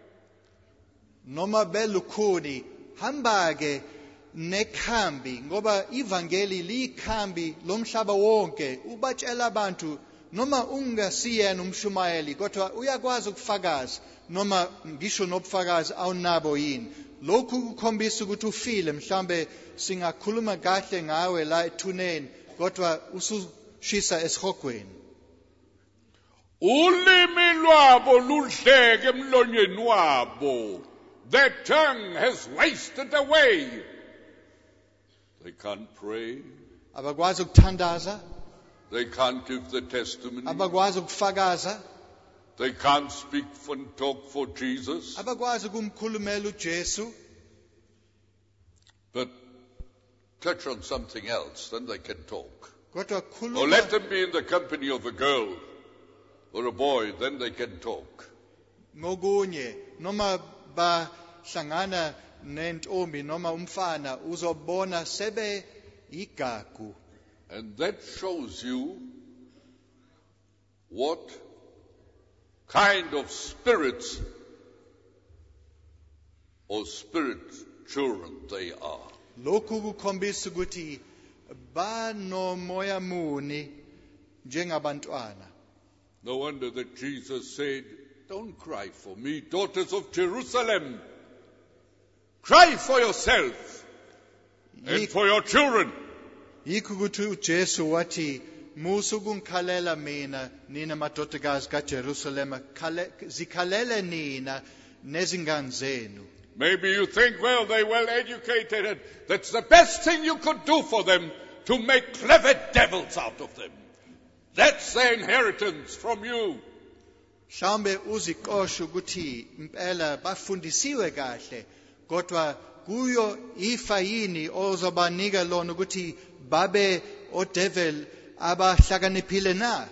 Noma belukhuni hamba ke nekhambi ngoba ivangeli likhambi lomhlaba wonke ubatshela abantu noma ungasiyena umshumayeli kodwa uyakwazi ukufakaza noma ngisho nobufakazi awunabo yini. Lokhu kukhombisa ukuthi ufile, mhlambe singakhuluma kahle ngawe la ethuneni kodwa usushisa esihogweni. Ulimi lwabo ludleke emlonyeni wabo. Their tongue has wasted away. They can't pray. Abakwazi ukuthandaza, They can't give the testimony. abakwazi ukufakaza, They can't speak and talk for Jesus. abakwazi ukumkhulumela uJesu. But touch on something else, then they can talk. Kodwa Or let khuluma them be in the company of a girl or a boy, then they can talk. ngokunye noma bahlangana nentombi noma umfana uzobona sebe igagu. And that shows you what kind of spirits or spirit children they are. Lokhu kukhombisa ukuthi banomoya muni njengabantwana. No wonder that Jesus said, don't cry for me, daughters of Jerusalem. Cry for yourself and for your children. Yikho ukuthi uJesu wathi musukungikhalela mina nina madodakazi kaJerusalema, zikhalele nina nezingane zenu. Maybe you think, well, they're well educated, and that's the best thing you could do for them, to make clever devils out of them. That's their inheritance from you. Mhlawumbe uzikosha ukuthi impela bafundisiwe kahle kodwa kuyo ifa yini ozobanika lona ukuthi babe odevil abahlakaniphile na.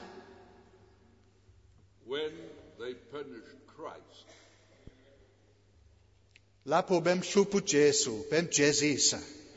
When they punished Christ, Lapho bemhlupha uJesu bemjezisa,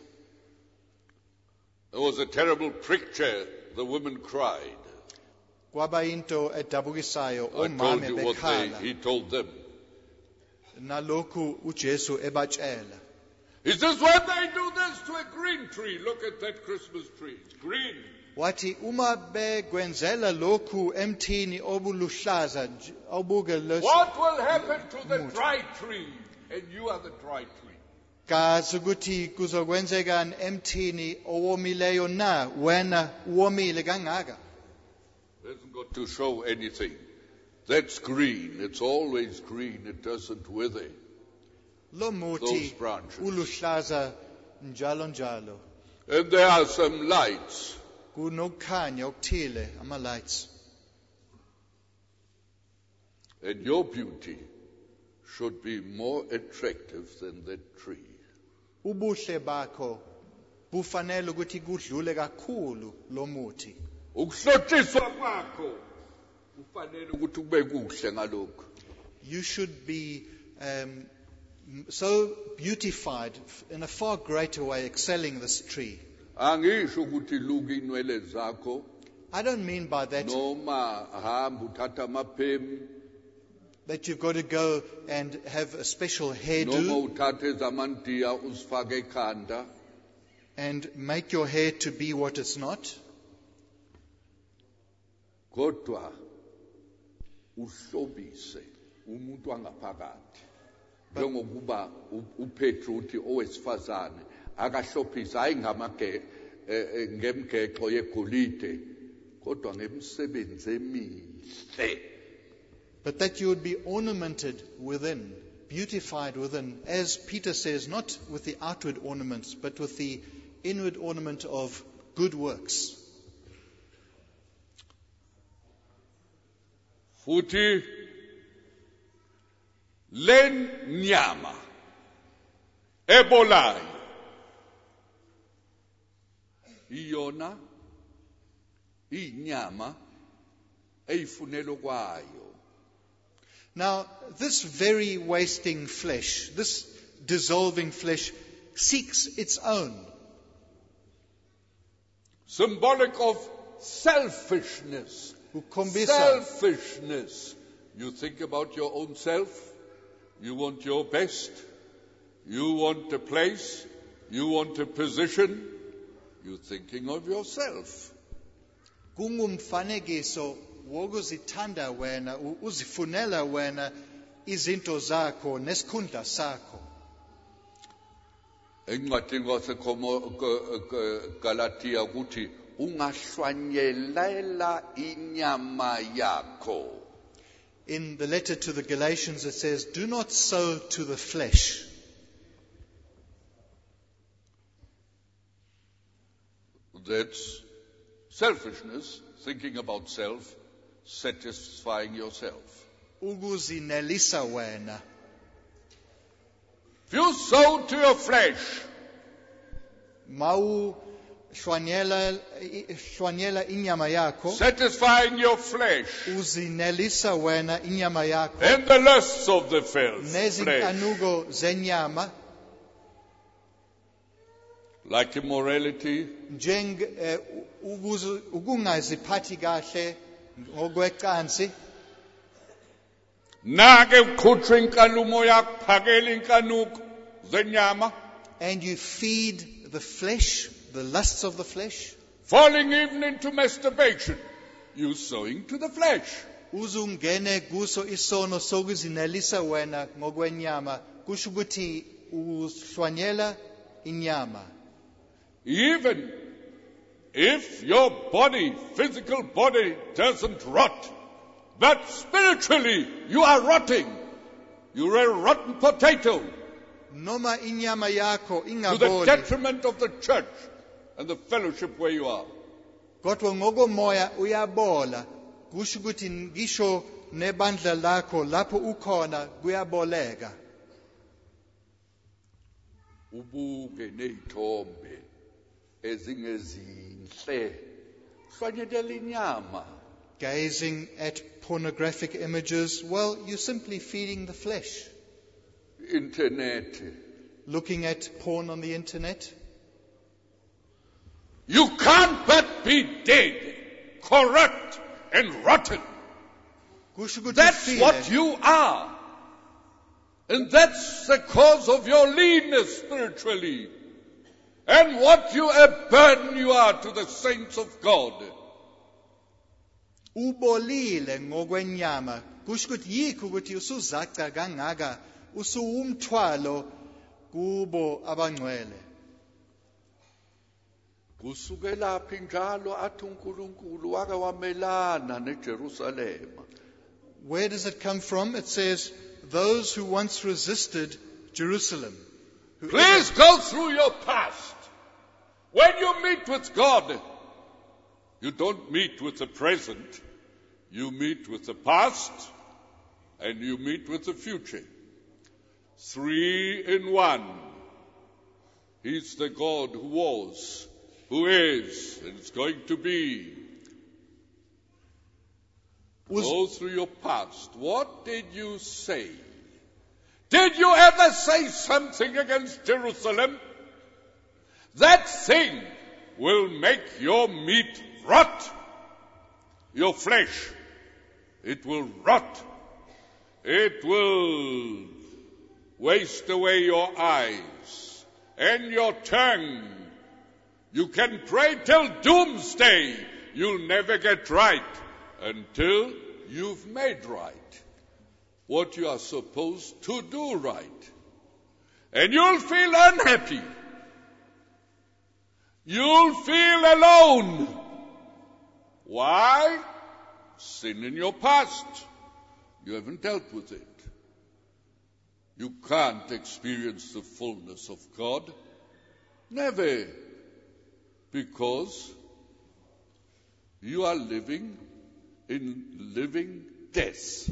there was a terrible picture. The woman cried. kwaba into edabukisayo, I told omame you what bekhala, he told them. nalokhu uJesu ebatshela. He says, when they do this to a green tree, look at that Christmas tree. It's green. Wathi uma bekwenzela lokhu emthini obuluhlaza obuke What will happen to the dry tree? And you are the dry tree. kazi ukuthi kuzokwenzekani emthini owomileyo na wena uwomile kangaka. It hasn't got to show anything. That's green. It's always green. It doesn't wither. Lo Those muthi branches. uluhlaza njalo njalo. And there are some lights. Kunokukhanya okuthile, ama lights. And your beauty should be more attractive than that tree. Ubuhle bakho bufanele ukuthi kudlule kakhulu lo muthi. Ukuhlotshiswa kwakho kufanele ukuthi kube kuhle ngalokho. You should be so beautified in a far greater way, excelling this tree. Angisho ukuthi luka inwele zakho I don't mean by that noma hamba uthatha amaphemu that you've got to go and have a special noma hairdo uthathe zamandiya uzifake ekhanda. and make your hair to be what it's not. Kodwa uhlobise umuntu wangaphakathi. Njengokuba uPetru uthi owesifazane akahlophisa hayi ngemgexo yegolide kodwa ngemsebenzi emihle. But that you would be ornamented within, beautified within, as Peter says, not with the outward ornaments, but with the inward ornament of good works. Futhi len nyama ebolayo iyona inyama eyifunelo kwayo. Now, this very wasting flesh, this dissolving flesh, seeks its own. Symbolic of selfishness Kukhombisa. Selfishness. You think about your own self. You want your best. You want a place. You want a position. You're thinking of yourself. Kungumfanekiso wokuzithanda wena, uzifunela wena izinto zakho nesikhundla sakho. Encwadini Galatia ukuthi ungahlwanyelela inyama yakho. In the letter to the Galatians it says, do not sow to the flesh. That's selfishness, thinking about self, satisfying yourself. Ukuzinelisa wena. If you sow to your flesh, Mau hlwanyela inyama yakho, satisfying your flesh, uzinelisa wena inyama yakho, and the lusts of the flesh, nezinkanuko zenyama, like immorality, ukungaziphathi kahle ngokwecansi, nake uqhutshwa inkalumo yakho, phakela inkanuko zenyama, and you feed the flesh, the lusts of the flesh, falling even into masturbation, you sowing to the flesh. uzungene kuso isono sokuzinelisa wena ngokwenyama, kusho ukuthi uhlwanyela inyama. Even if your body, physical body, doesn't rot, but spiritually you are rotting. You're a rotten potato. Noma inyama yakho To the ingaboli, detriment of the church and the fellowship where you are. kodwa ngokomoya uyabola, kusho ukuthi ngisho nebandla lakho lapho ukhona kuyaboleka. Ubuke nezithombe ezingezinhle. Hlwanyelela inyama. Gazing at pornographic images, well, you're simply feeding the flesh. Internet. Looking at porn on the internet. You can't but be dead, corrupt and rotten. Kusho ukuthi That's ufile. what you are. And that's the cause of your leanness spiritually. And what a burden you are to the saints of God. Ubolile ngokwenyama, kusho ukuthi yikho ukuthi usuzaca kangaka, usuwumthwalo kubo abangcwele. Kusukela phi njalo athi uNkulunkulu wake wamelana neJerusalem. Where does it come from? It says, those who once resisted Jerusalem. Please go through your past. When you meet with God, you don't meet with the present. You meet with the past and you meet with the future. 3 in 1. He's the God who was, who is, and is going to be. Go through your past. What did you say? Did you ever say something against Jerusalem? That thing will make your meat rot. Your flesh. It will rot. It will waste away your eyes and your tongue. You can pray till doomsday. You'll never get right until you've made right what you are supposed to do right. And you'll feel unhappy. You'll feel alone. Why? Sin in your past. You haven't dealt with it. You can't experience the fullness of God. Never. Because you are living in living death.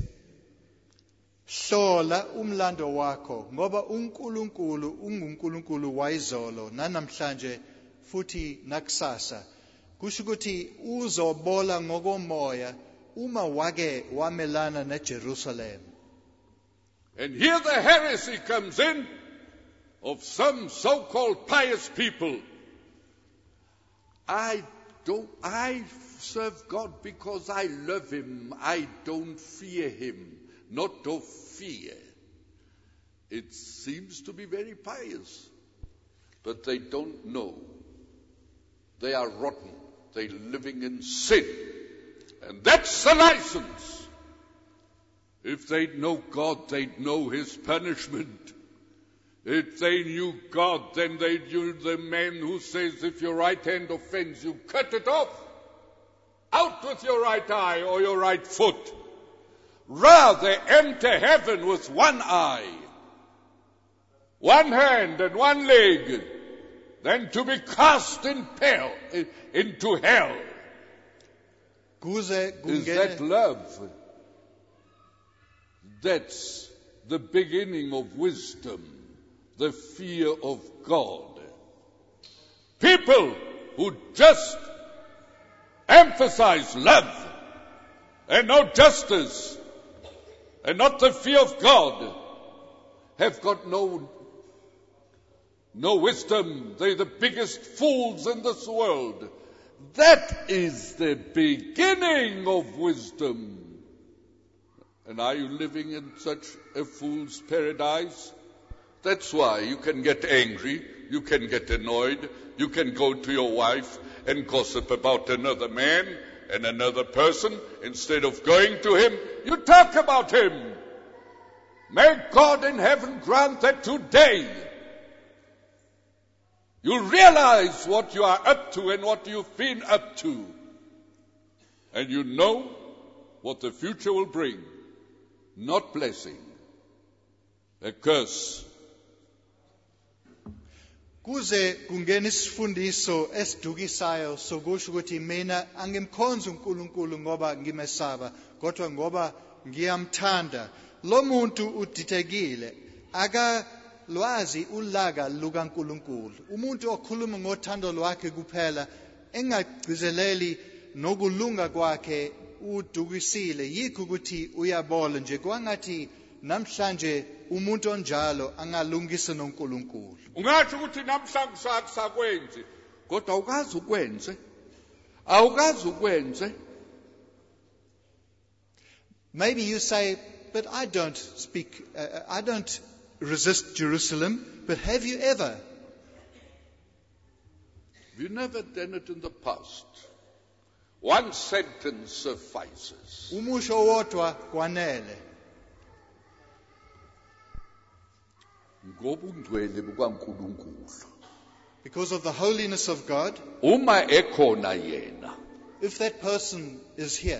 Hlola umlando wakho, ngoba uNkulunkulu unguNkulunkulu wayizolo nanamhlanje futhi nakusasa. Kusho ukuthi uzobola ngokomoya uma wake wamelana neJerusalem. And here the heresy comes in of some so-called pious people. I I serve God because I love him. I don't fear him. Not of fear. It seems to be very pious, but they don't know. They are rotten. They're living in sin. And that's the license. If they'd know God, they'd know his punishment. If they knew God, then they'd knew the man who says, if your right hand offends you, cut it off. Out with your right eye or your right foot. Rather enter heaven with one eye, one hand and one leg, than to be cast into hell. Is that love? That's the beginning of wisdom, the fear of God. People who just emphasize love and not justice and not the fear of God have got no wisdom. They're the biggest fools in this world. That is the beginning of wisdom. And are you living in such a fool's paradise? That's why you can get angry, you can get annoyed, you can go to your wife and gossip about another man and another person. Instead of going to him, you talk about him. May God in heaven grant that today you realize what you are up to and what you've been up to. And you know what the future will bring. Not blessing, a curse. Kuze kungena isifundiso esidukisayo sokusho ukuthi mina angimkhonzi uNkulunkulu ngoba ngimesaba kodwa ngoba ngiyamthanda. Lo muntu udidekile akalwazi ulaka lukaNkulunkulu. Umuntu okhuluma ngothando lwakhe kuphela engagcizeleli nokulunga kwakhe udukisile yikho ukuthi uyabola nje kwangathi namhlanje umuntu onjalo angalungisa noNkulunkulu. Ungathi ukuthi namhlanje sakwenze kodwa awukazi ukwenze. Awukazi ukwenze. Maybe you say, but I don't resist Jerusalem, but have you ever? We've never done it in the past. One sentence suffices. Umusho wodwa kwanele. Ngobungcwele bukaNkulunkulu. Because of the holiness of God. Uma ekhona yena. If that person is here.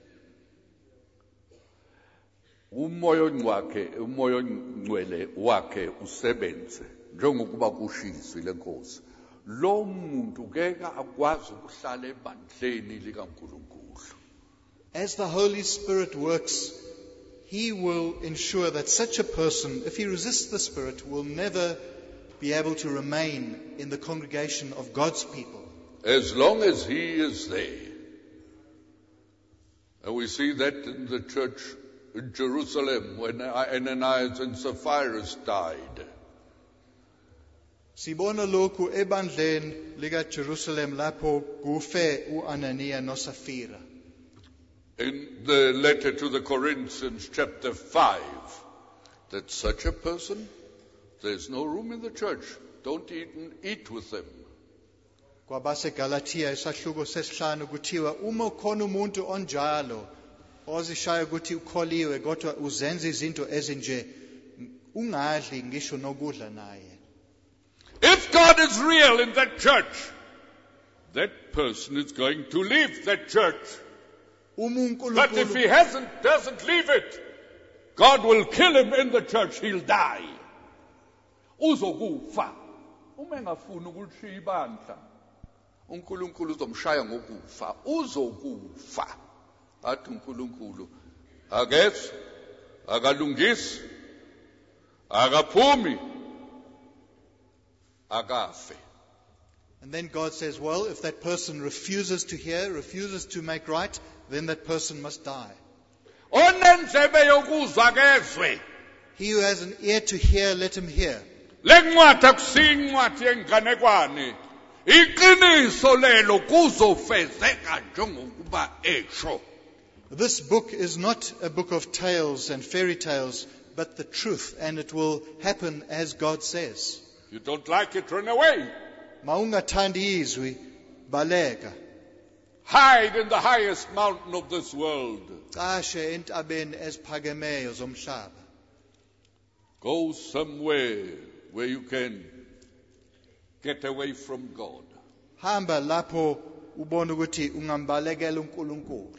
Umoya ongcwele wakhe usebenze njengokuba kushiwo lenkosi. Lo muntu ngeke akwazi ukuhlala ebandleni likaNkulunkulu. As the Holy Spirit works, he will ensure that such a person, if he resists the Spirit, will never be able to remain in the congregation of God's people. As long as he is there. And we see that in the church in Jerusalem when Ananias and Sapphira died. Sibona lokhu ebandleni lika Jerusalem lapho kufe uAnaniya noSaphira. In the letter to the Corinthians chapter 5, that such a person, there's no room in the church. Don't even eat with them. Kwabase Galatia isahluko sesihlanu kuthiwa uma khona umuntu onjalo ozishaya ukuthi ukholiwe kodwa uzenza izinto ezinje ungadli ngisho nokudla naye. If God is real in that church, that person is going to leave that church. But if he doesn't leave it, God will kill him in the church. He'll die. Uzokufa. Uma engafuni ukulishiya ibandla, uNkulunkulu uzomshaya ngokufa. Uzokufa. Athi uNkulunkulu akethe, akalungisi, akaphumi, akafe. And then God says, well, if that person refuses to hear, refuses to make right, then that person must die. He who has an ear to hear, let him hear. Iqiniso lelo kuzofezeka njengokuba esho. This book is not a book of tales and fairy tales, but the truth, and it will happen as God says. If you don't like it, run away. Maungathandi izwi, baleka. Hide in the highest mountain of this world. Cashe entabeni eziphakemeyo zomhlaba. Go somewhere where you can get away from God. Hamba lapho ubona ukuthi ungambalekela uNkulunkulu.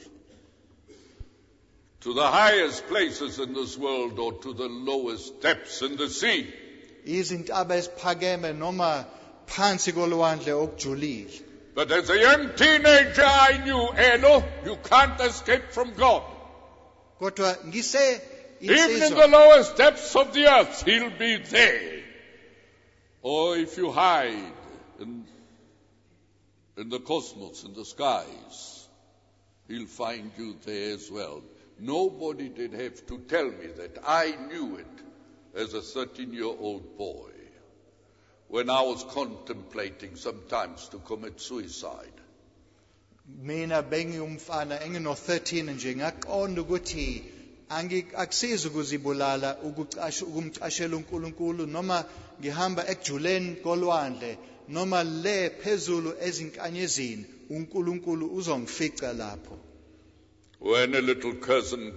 To the highest places in this world or to the lowest depths in the sea. Izintaba eziphakeme noma phansi kolwandle okujulile. But as a young teenager I knew, Elo, you can't escape from God. Kodwa ngise Even in the lowest depths of the earth, He'll be there. Or if you hide in the cosmos, in the skies, He'll find you there as well. Nobody did have to tell me that. I knew it as a 13-year-old boy when I was contemplating sometimes to commit suicide. Mina bengumfana engino 13 nje ngaqonda ukuthi akusizi ukuzibulala ukumcashela uNkulunkulu noma ngihamba ekujuleni kolwandle noma le phezulu ezinkanyezini uNkulunkulu uzongifica lapho. When a little cousin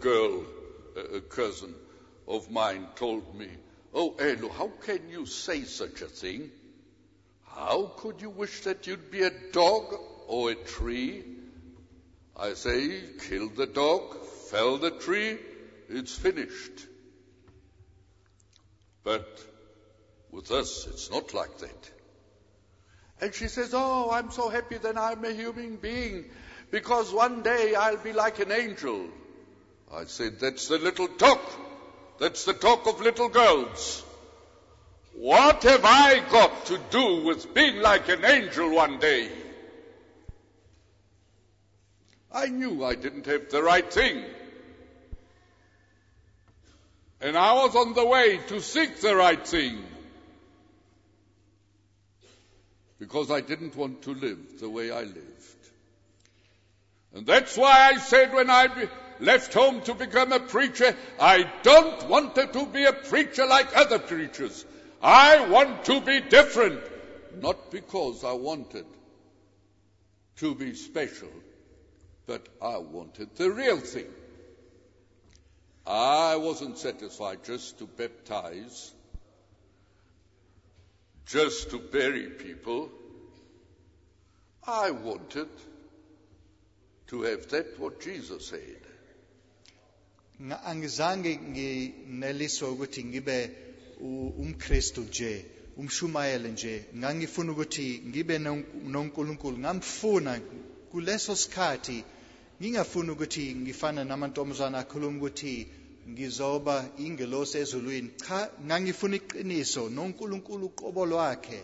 of mine told me, "Oh, Elo, how can you say such a thing? How could you wish that you'd be a dog or a tree?" I say, kill the dog, fell the tree, it's finished. But with us, it's not like that. And she says, "Oh, I'm so happy that I'm a human being, because one day I'll be like an angel." I said, that's the little talk. That's the talk of little girls. What have I got to do with being like an angel one day? I knew I didn't have the right thing. And I was on the way to seek the right thing. Because I didn't want to live the way I lived. And that's why I said when I left home to become a preacher, I don't want to be a preacher like other preachers. I want to be different. Not because I wanted to be special, but I wanted the real thing. I wasn't satisfied just to baptize, just to bury people. I wanted to have that what Jesus said. Angizange ngineliswe ukuthi ngibe umKristu nje, umshumayeli nje. Ngangifuna ukuthi ngibe noNkulunkulu. Ngamfuna kuleso sikhathi ngingafuna ukuthi ngifana namantombazana akhuluma ukuthi ngizoba ingelosi ezulwini. Cha, ngangifuna iqiniso noNkulunkulu uqobo lwakhe.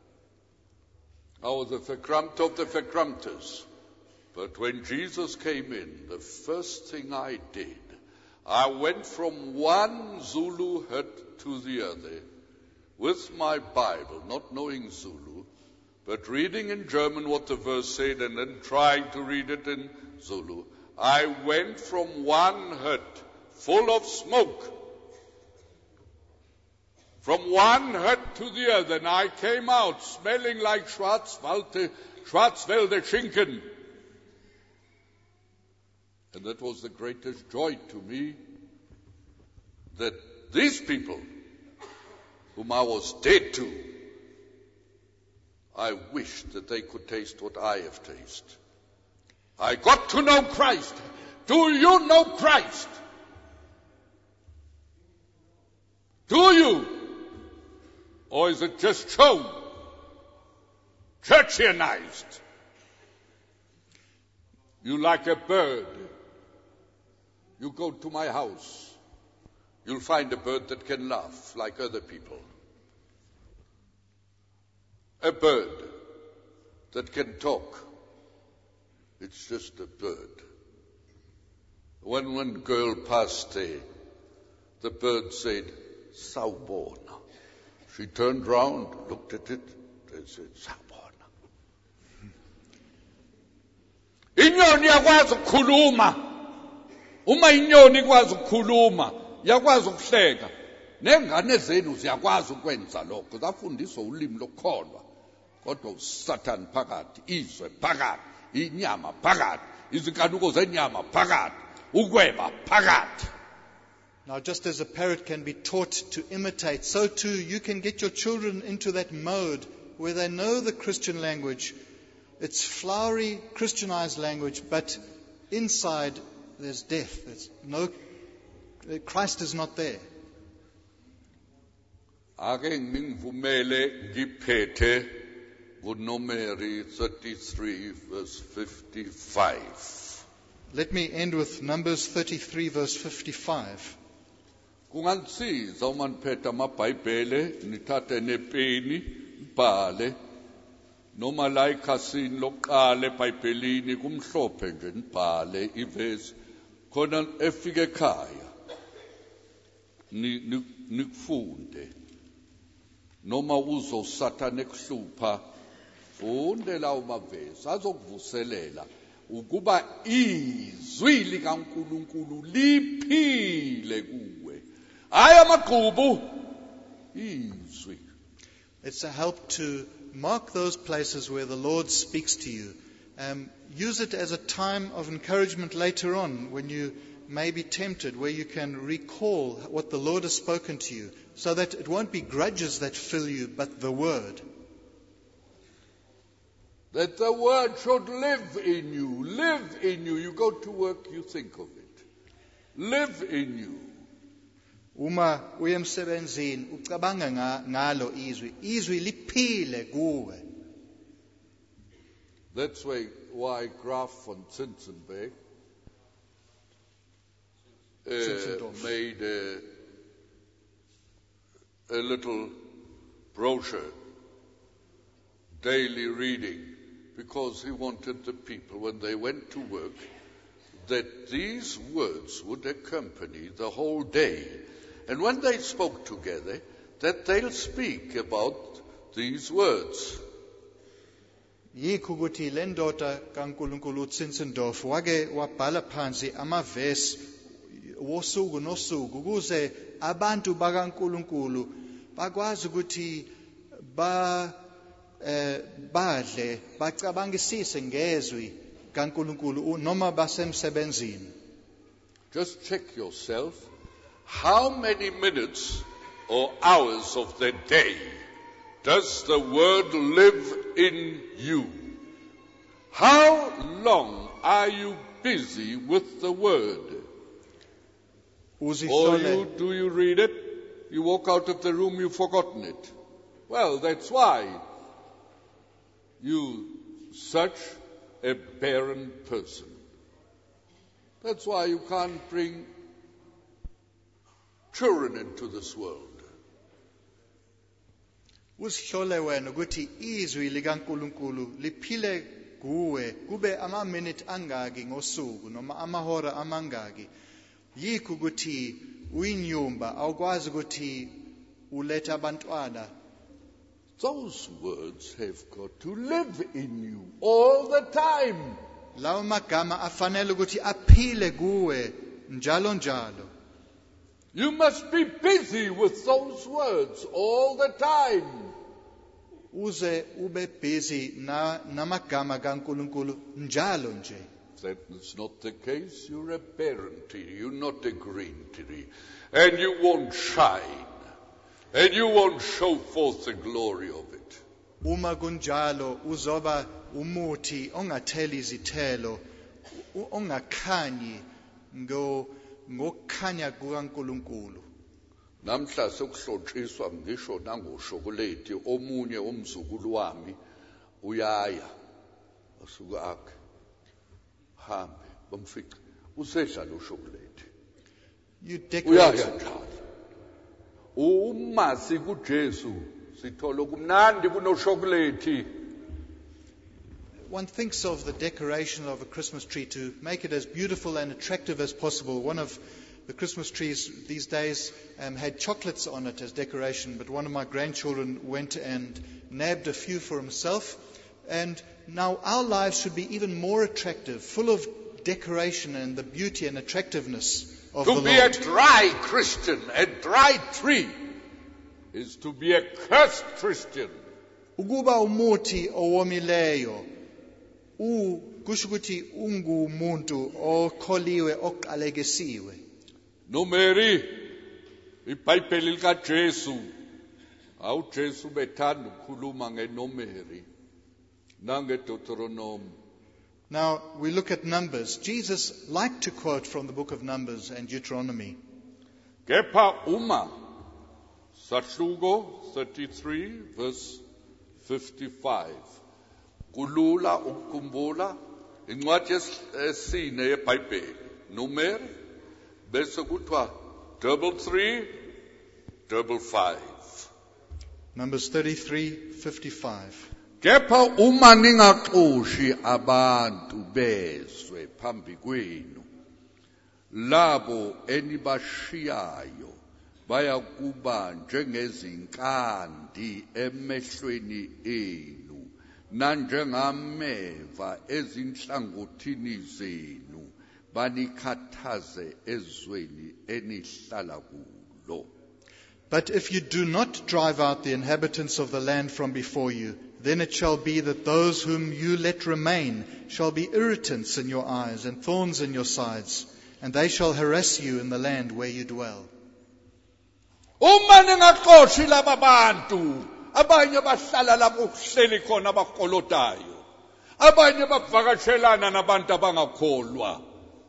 I was a verkrampt of the verkrampters. But when Jesus came in, the first thing I did, I went from one Zulu hut to the other with my Bible, not knowing Zulu, but reading in German what the verse said and then trying to read it in Zulu. I went from one hut full of smoke, from one hut to the other, and I came out smelling like Schwarzwälder Schinken. And that was the greatest joy to me, that these people whom I was dead to, I wished that they could taste what I have tasted. I got to know Christ. Do you know Christ? Do you? Or is it just shown? Churchianized? You like a bird. You go to my house. You'll find a bird that can laugh like other people. A bird that can talk. It's just a bird. When one girl passed there, the bird said, "Sawubona." She turned round, looked at it, and said, "Sawubona." inyoni yakwazi ukukhuluma, uma inyoni ikwazi ukukhuluma, yakwazi ukuhleka, nengane zenu ziyakwazi ukwenza lokho, zafundiswa ulimi lokukholwa. Kodwa uSathane phakathi, izwe phakathi, inyama phakathi, izinkanuko zenyama phakathi, ukweba phakathi. Now, just as a parrot can be taught to imitate, so too you can get your children into that mode where they know the Christian language. It's flowery, Christianized language, but inside there's death. Christ is not there. Ake ngivumele ngiphethe kuNumeri 33 verse 55. Let me end with Numbers 33 verse 55. Kungangisiza uma niphethe amabhayibhele nithathe nepeni nibhale, noma la ekhasini lokuqala eBhayibhelini kumhlophe nje nibhale ivesi khona efike ekhaya nikufunde. Noma uzoSathane ekuhlupha, funde lawo mavesi azokuvuselela ukuba izwi likaNkulunkulu liphile kuwe, hayi amagqubu, izwi. It's a help to mark those places where the Lord speaks to you. Use it as a time of encouragement later on when you may be tempted, where you can recall what the Lord has spoken to you, so that it won't be grudges that fill you, but the Word. That the Word should live in you. Live in you. You go to work, you think of it. Live in you. Uma uya emsebenzini ucabanga ngalo izwi liphile kuwe. That's why Graf von Zinzendorf made a little brochure, daily reading, because he wanted the people, when they went to work, that these words would accompany the whole day. And when they spoke together, that they'll speak about these words. Yikho ukuthi le ndoda kaNkulunkulu uZinzendorf wake wabhala phansi amavesi wosuku nosuku ukuze abantu bakaNkulunkulu bakwazi ukuthi badle bacabangisise ngezwi kaNkulunkulu noma basemsebenzini. Just check yourself. How many minutes or hours of the day does the Word live in you? How long are you busy with the Word? Or do you read it? You walk out of the room, you've forgotten it. Well, that's why you such a barren person. That's why you can't bring children into this world. Usihlole wena ukuthi izwi likaNkulunkulu liphile kuwe kube ama-minute angaki ngosuku noma amahora amangaki. Yikho ukuthi uyinyumba awukwazi ukuthi ulethe abantwana. Those words have got to live in you all the time. Lawo magama afanele ukuthi aphile kuwe njalo njalo. You must be busy with those words all the time. Uze ube busy namagama kaNkulunkulu njalo nje. If that is not the case, you're a barren tree, you're not a green tree, and you won't shine, and you won't show forth the glory of it. Uma kunjalo uzoba umuthi ongatheli izithelo, ongakhanyi ngokukhanya kukaNkulunkulu. Namhla sekuhlotshiswa ngisho nangoshokoleti, omunye umzukulu wami uyaya asuka akhe hambe bamfica usedla lo chocolate. You decorate. Uyaya njalo. Uma sikuJesu sithola kumnandi kuno chocolate. One thinks of the decoration of a Christmas tree to make it as beautiful and attractive as possible. One of the Christmas trees these days had chocolates on it as decoration, but one of my grandchildren went and nabbed a few for himself, And now our lives should be even more attractive, full of decoration and the beauty and attractiveness of the To be a Lord. dry Christian, a dry tree, is to be a cursed Christian. Ukuba umuthi owomileyo, kusho ukuthi ungumuntu okholiwe oqalekisiwe. Numeri, iBhayibheli likaJesu, awuJesu bethanda ukukhuluma ngeNumeri nangeDeuteronomy. Now we look at Numbers. Jesus liked to quote from the book of Numbers and Deuteronomy. Kepha uma Sahluko 33 verse 55. Kulula ukukhumbula incwadi yesine yeBhayibheli. Numeri bese kuthiwa 3355. Numbers 33:55. Kepha uma ningaxoshi abantu bezwe phambi kwenu, labo enibashiyayo bayakuba njengezinkandi emehlweni enu, nanjengameva ezinhlangothini zenu, banikhathaze ezweni enihlala kulo. But if you do not drive out the inhabitants of the land from before you, then it shall be that those whom you let remain shall be irritants in your eyes and thorns in your sides, and they shall harass you in the land where you dwell. Uma ningaxoshi laba bantu, abanye bahlala lapho kuhleli khona abakolotayo, abanye bavakashelana nabantu abangakholwa,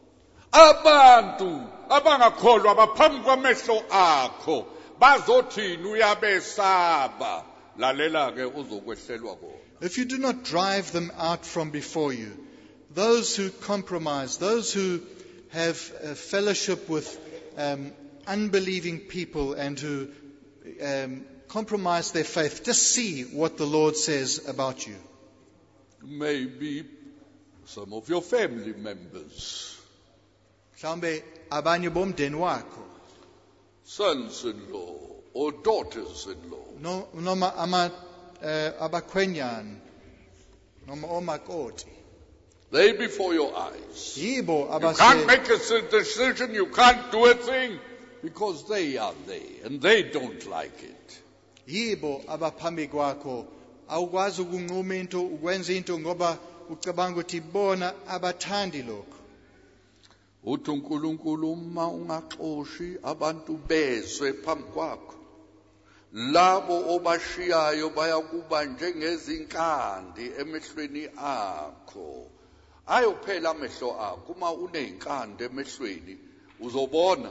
abantu abangakholwa baphambi kwamehlo akho bazothini uyabesaba. Lalela ke uzokwehlelwa kona. If you do not drive them out from before you, those who compromise, those who have fellowship with unbelieving people and who compromise their faith, just see what the Lord says about you. Maybe some of your family members, Mhlawumbe abanye bomndeni wakho, sons-in-law or daughters-in-law. noma abakhwenyana, noma omakoti. They before your eyes. Yibo You can't make a decision, you can't do a thing, because they are there and they don't like it. yibo abaphambi kwakho, awukwazi ukunquma into, ukwenza into ngoba ucabanga ukuthi bona abathandi lokho. Uthi uNkulunkulu uma ungaxoshi abantu bezwe phambi kwakho, labo obashiyayo bayakuba njengezinkandi emehlweni akho. Ayophela amehlo akho. Uma unezinkandi emehlweni uzobona,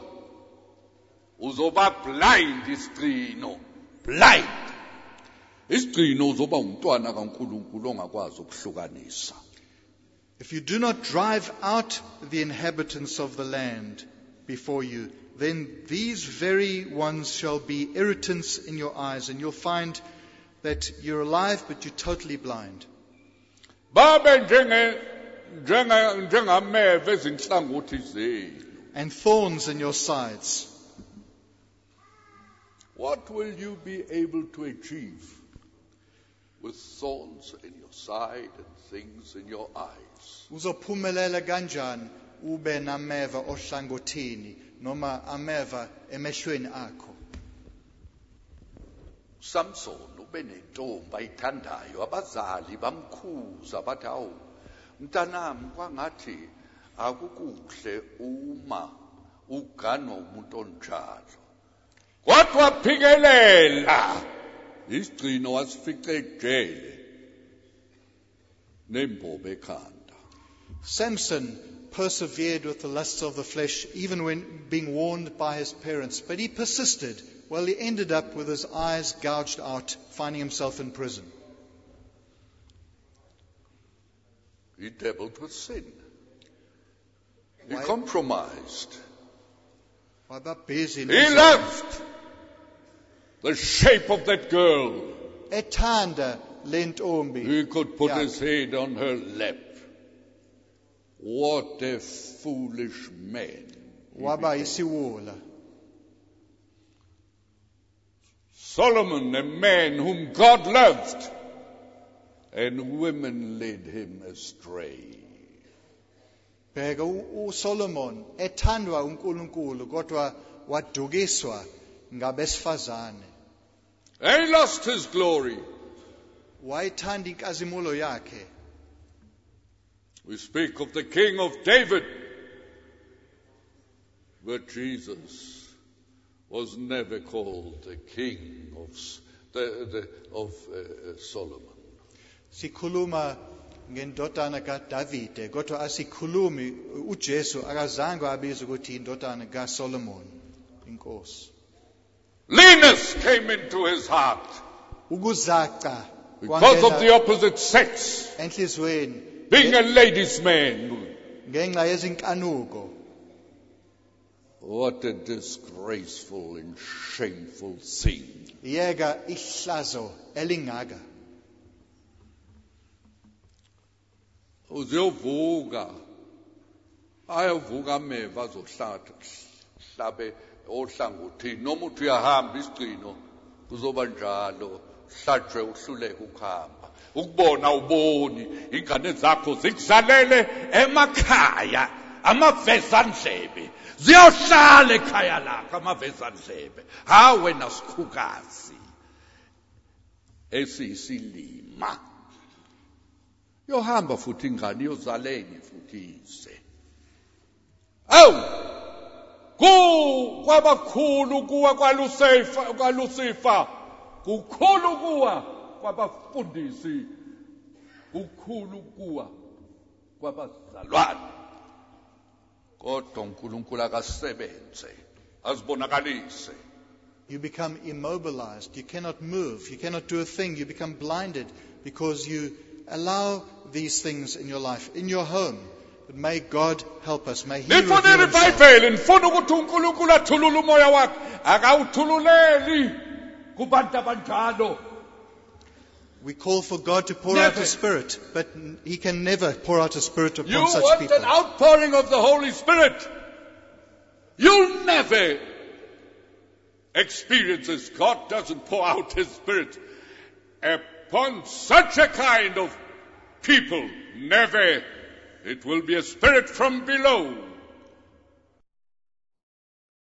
uzoba blind isigcino, blind. Isigcino uzoba umntwana kaNkulunkulu ongakwazi ukuhlukanisa. If you do not drive out the inhabitants of the land before you, then these very ones shall be irritants in your eyes, and you'll find that you're alive but you're totally blind. Babe njengameva ezinhlangothi zenu. And thorns in your sides. What will you be able to achieve with thorns in your side and things in your eyes? Uzophumelela kanjani ube nameva ohlangothini noma ameva emehlweni akho? Samson ube nentombi ayithandayo, abazali bamkhuza bathi awu mntanami kwangathi akukuhle uma uganwa umuntu onjalo. Kodwa waphikelela, isigcino wasifica ejele nembobo ekhanda. Samson persevered with the lusts of the flesh, even when being warned by his parents. But he persisted. Well, he ended up with his eyes gouged out, finding himself in prison. He dabbled with sin. He Why? compromised. Busy. He loved the shape of that girl. Ethanda lentombi. He could put Yeah. his head on her lap. What a foolish man. Waba isiwula. Solomon, a man whom God loved, and women led him astray. Bheka uSolomon ethandwa uNkulunkulu kodwa wadukiswa ngabesifazane. He lost his glory. Wayithanda inkazimulo yakhe. We speak of the King of David, but Jesus was never called the King of Solomon. Sikhuluma ngendodana kaDavide kodwa asikhulumi uJesu akazange abizwe ukuthi indodana kaSolomon inkosi. Leanness came into his heart Ukuzaca because of the opposite sex, enhlizweni being a ladies' man. ngenxa yezinkanuko. What a disgraceful and shameful thing. Yeka ihlazo elingaka. Uzovuka ayovuka ameva azohlabe ohlangothini noma uthi uyahamba isigcino kuzoba njalo hlatshwe uhluleke ukuhamba ukubona uboni ingane zakho zikuzalele emakhaya amavezandlebe ziyohlala ekhaya lakho amavezandlebe ha wena sikhukazi esiyisilima yohamba futhi ingane yozaleni futhi ize kwabakhulu kuwa kwaLucifer kukhulu kuwa kwabafundisi kukhulu kuwa kwabazalwane kodwa uNkulunkulu akasebenze azibonakalise. You become immobilized. You cannot move. You cannot do a thing. You become blinded because you allow these things in your life, in your home. But may God help us. May He reveal Himself. Nifuna ukuthi uNkulunkulu athulule umoya wakhe akawuthululeli kubantu abanjalo. We call for God to pour out His Spirit, but He can never pour out His Spirit upon You such want people. an outpouring of the Holy Spirit. You'll never experience this. God doesn't pour out His Spirit upon such a kind of people. Never. It will be a spirit from below.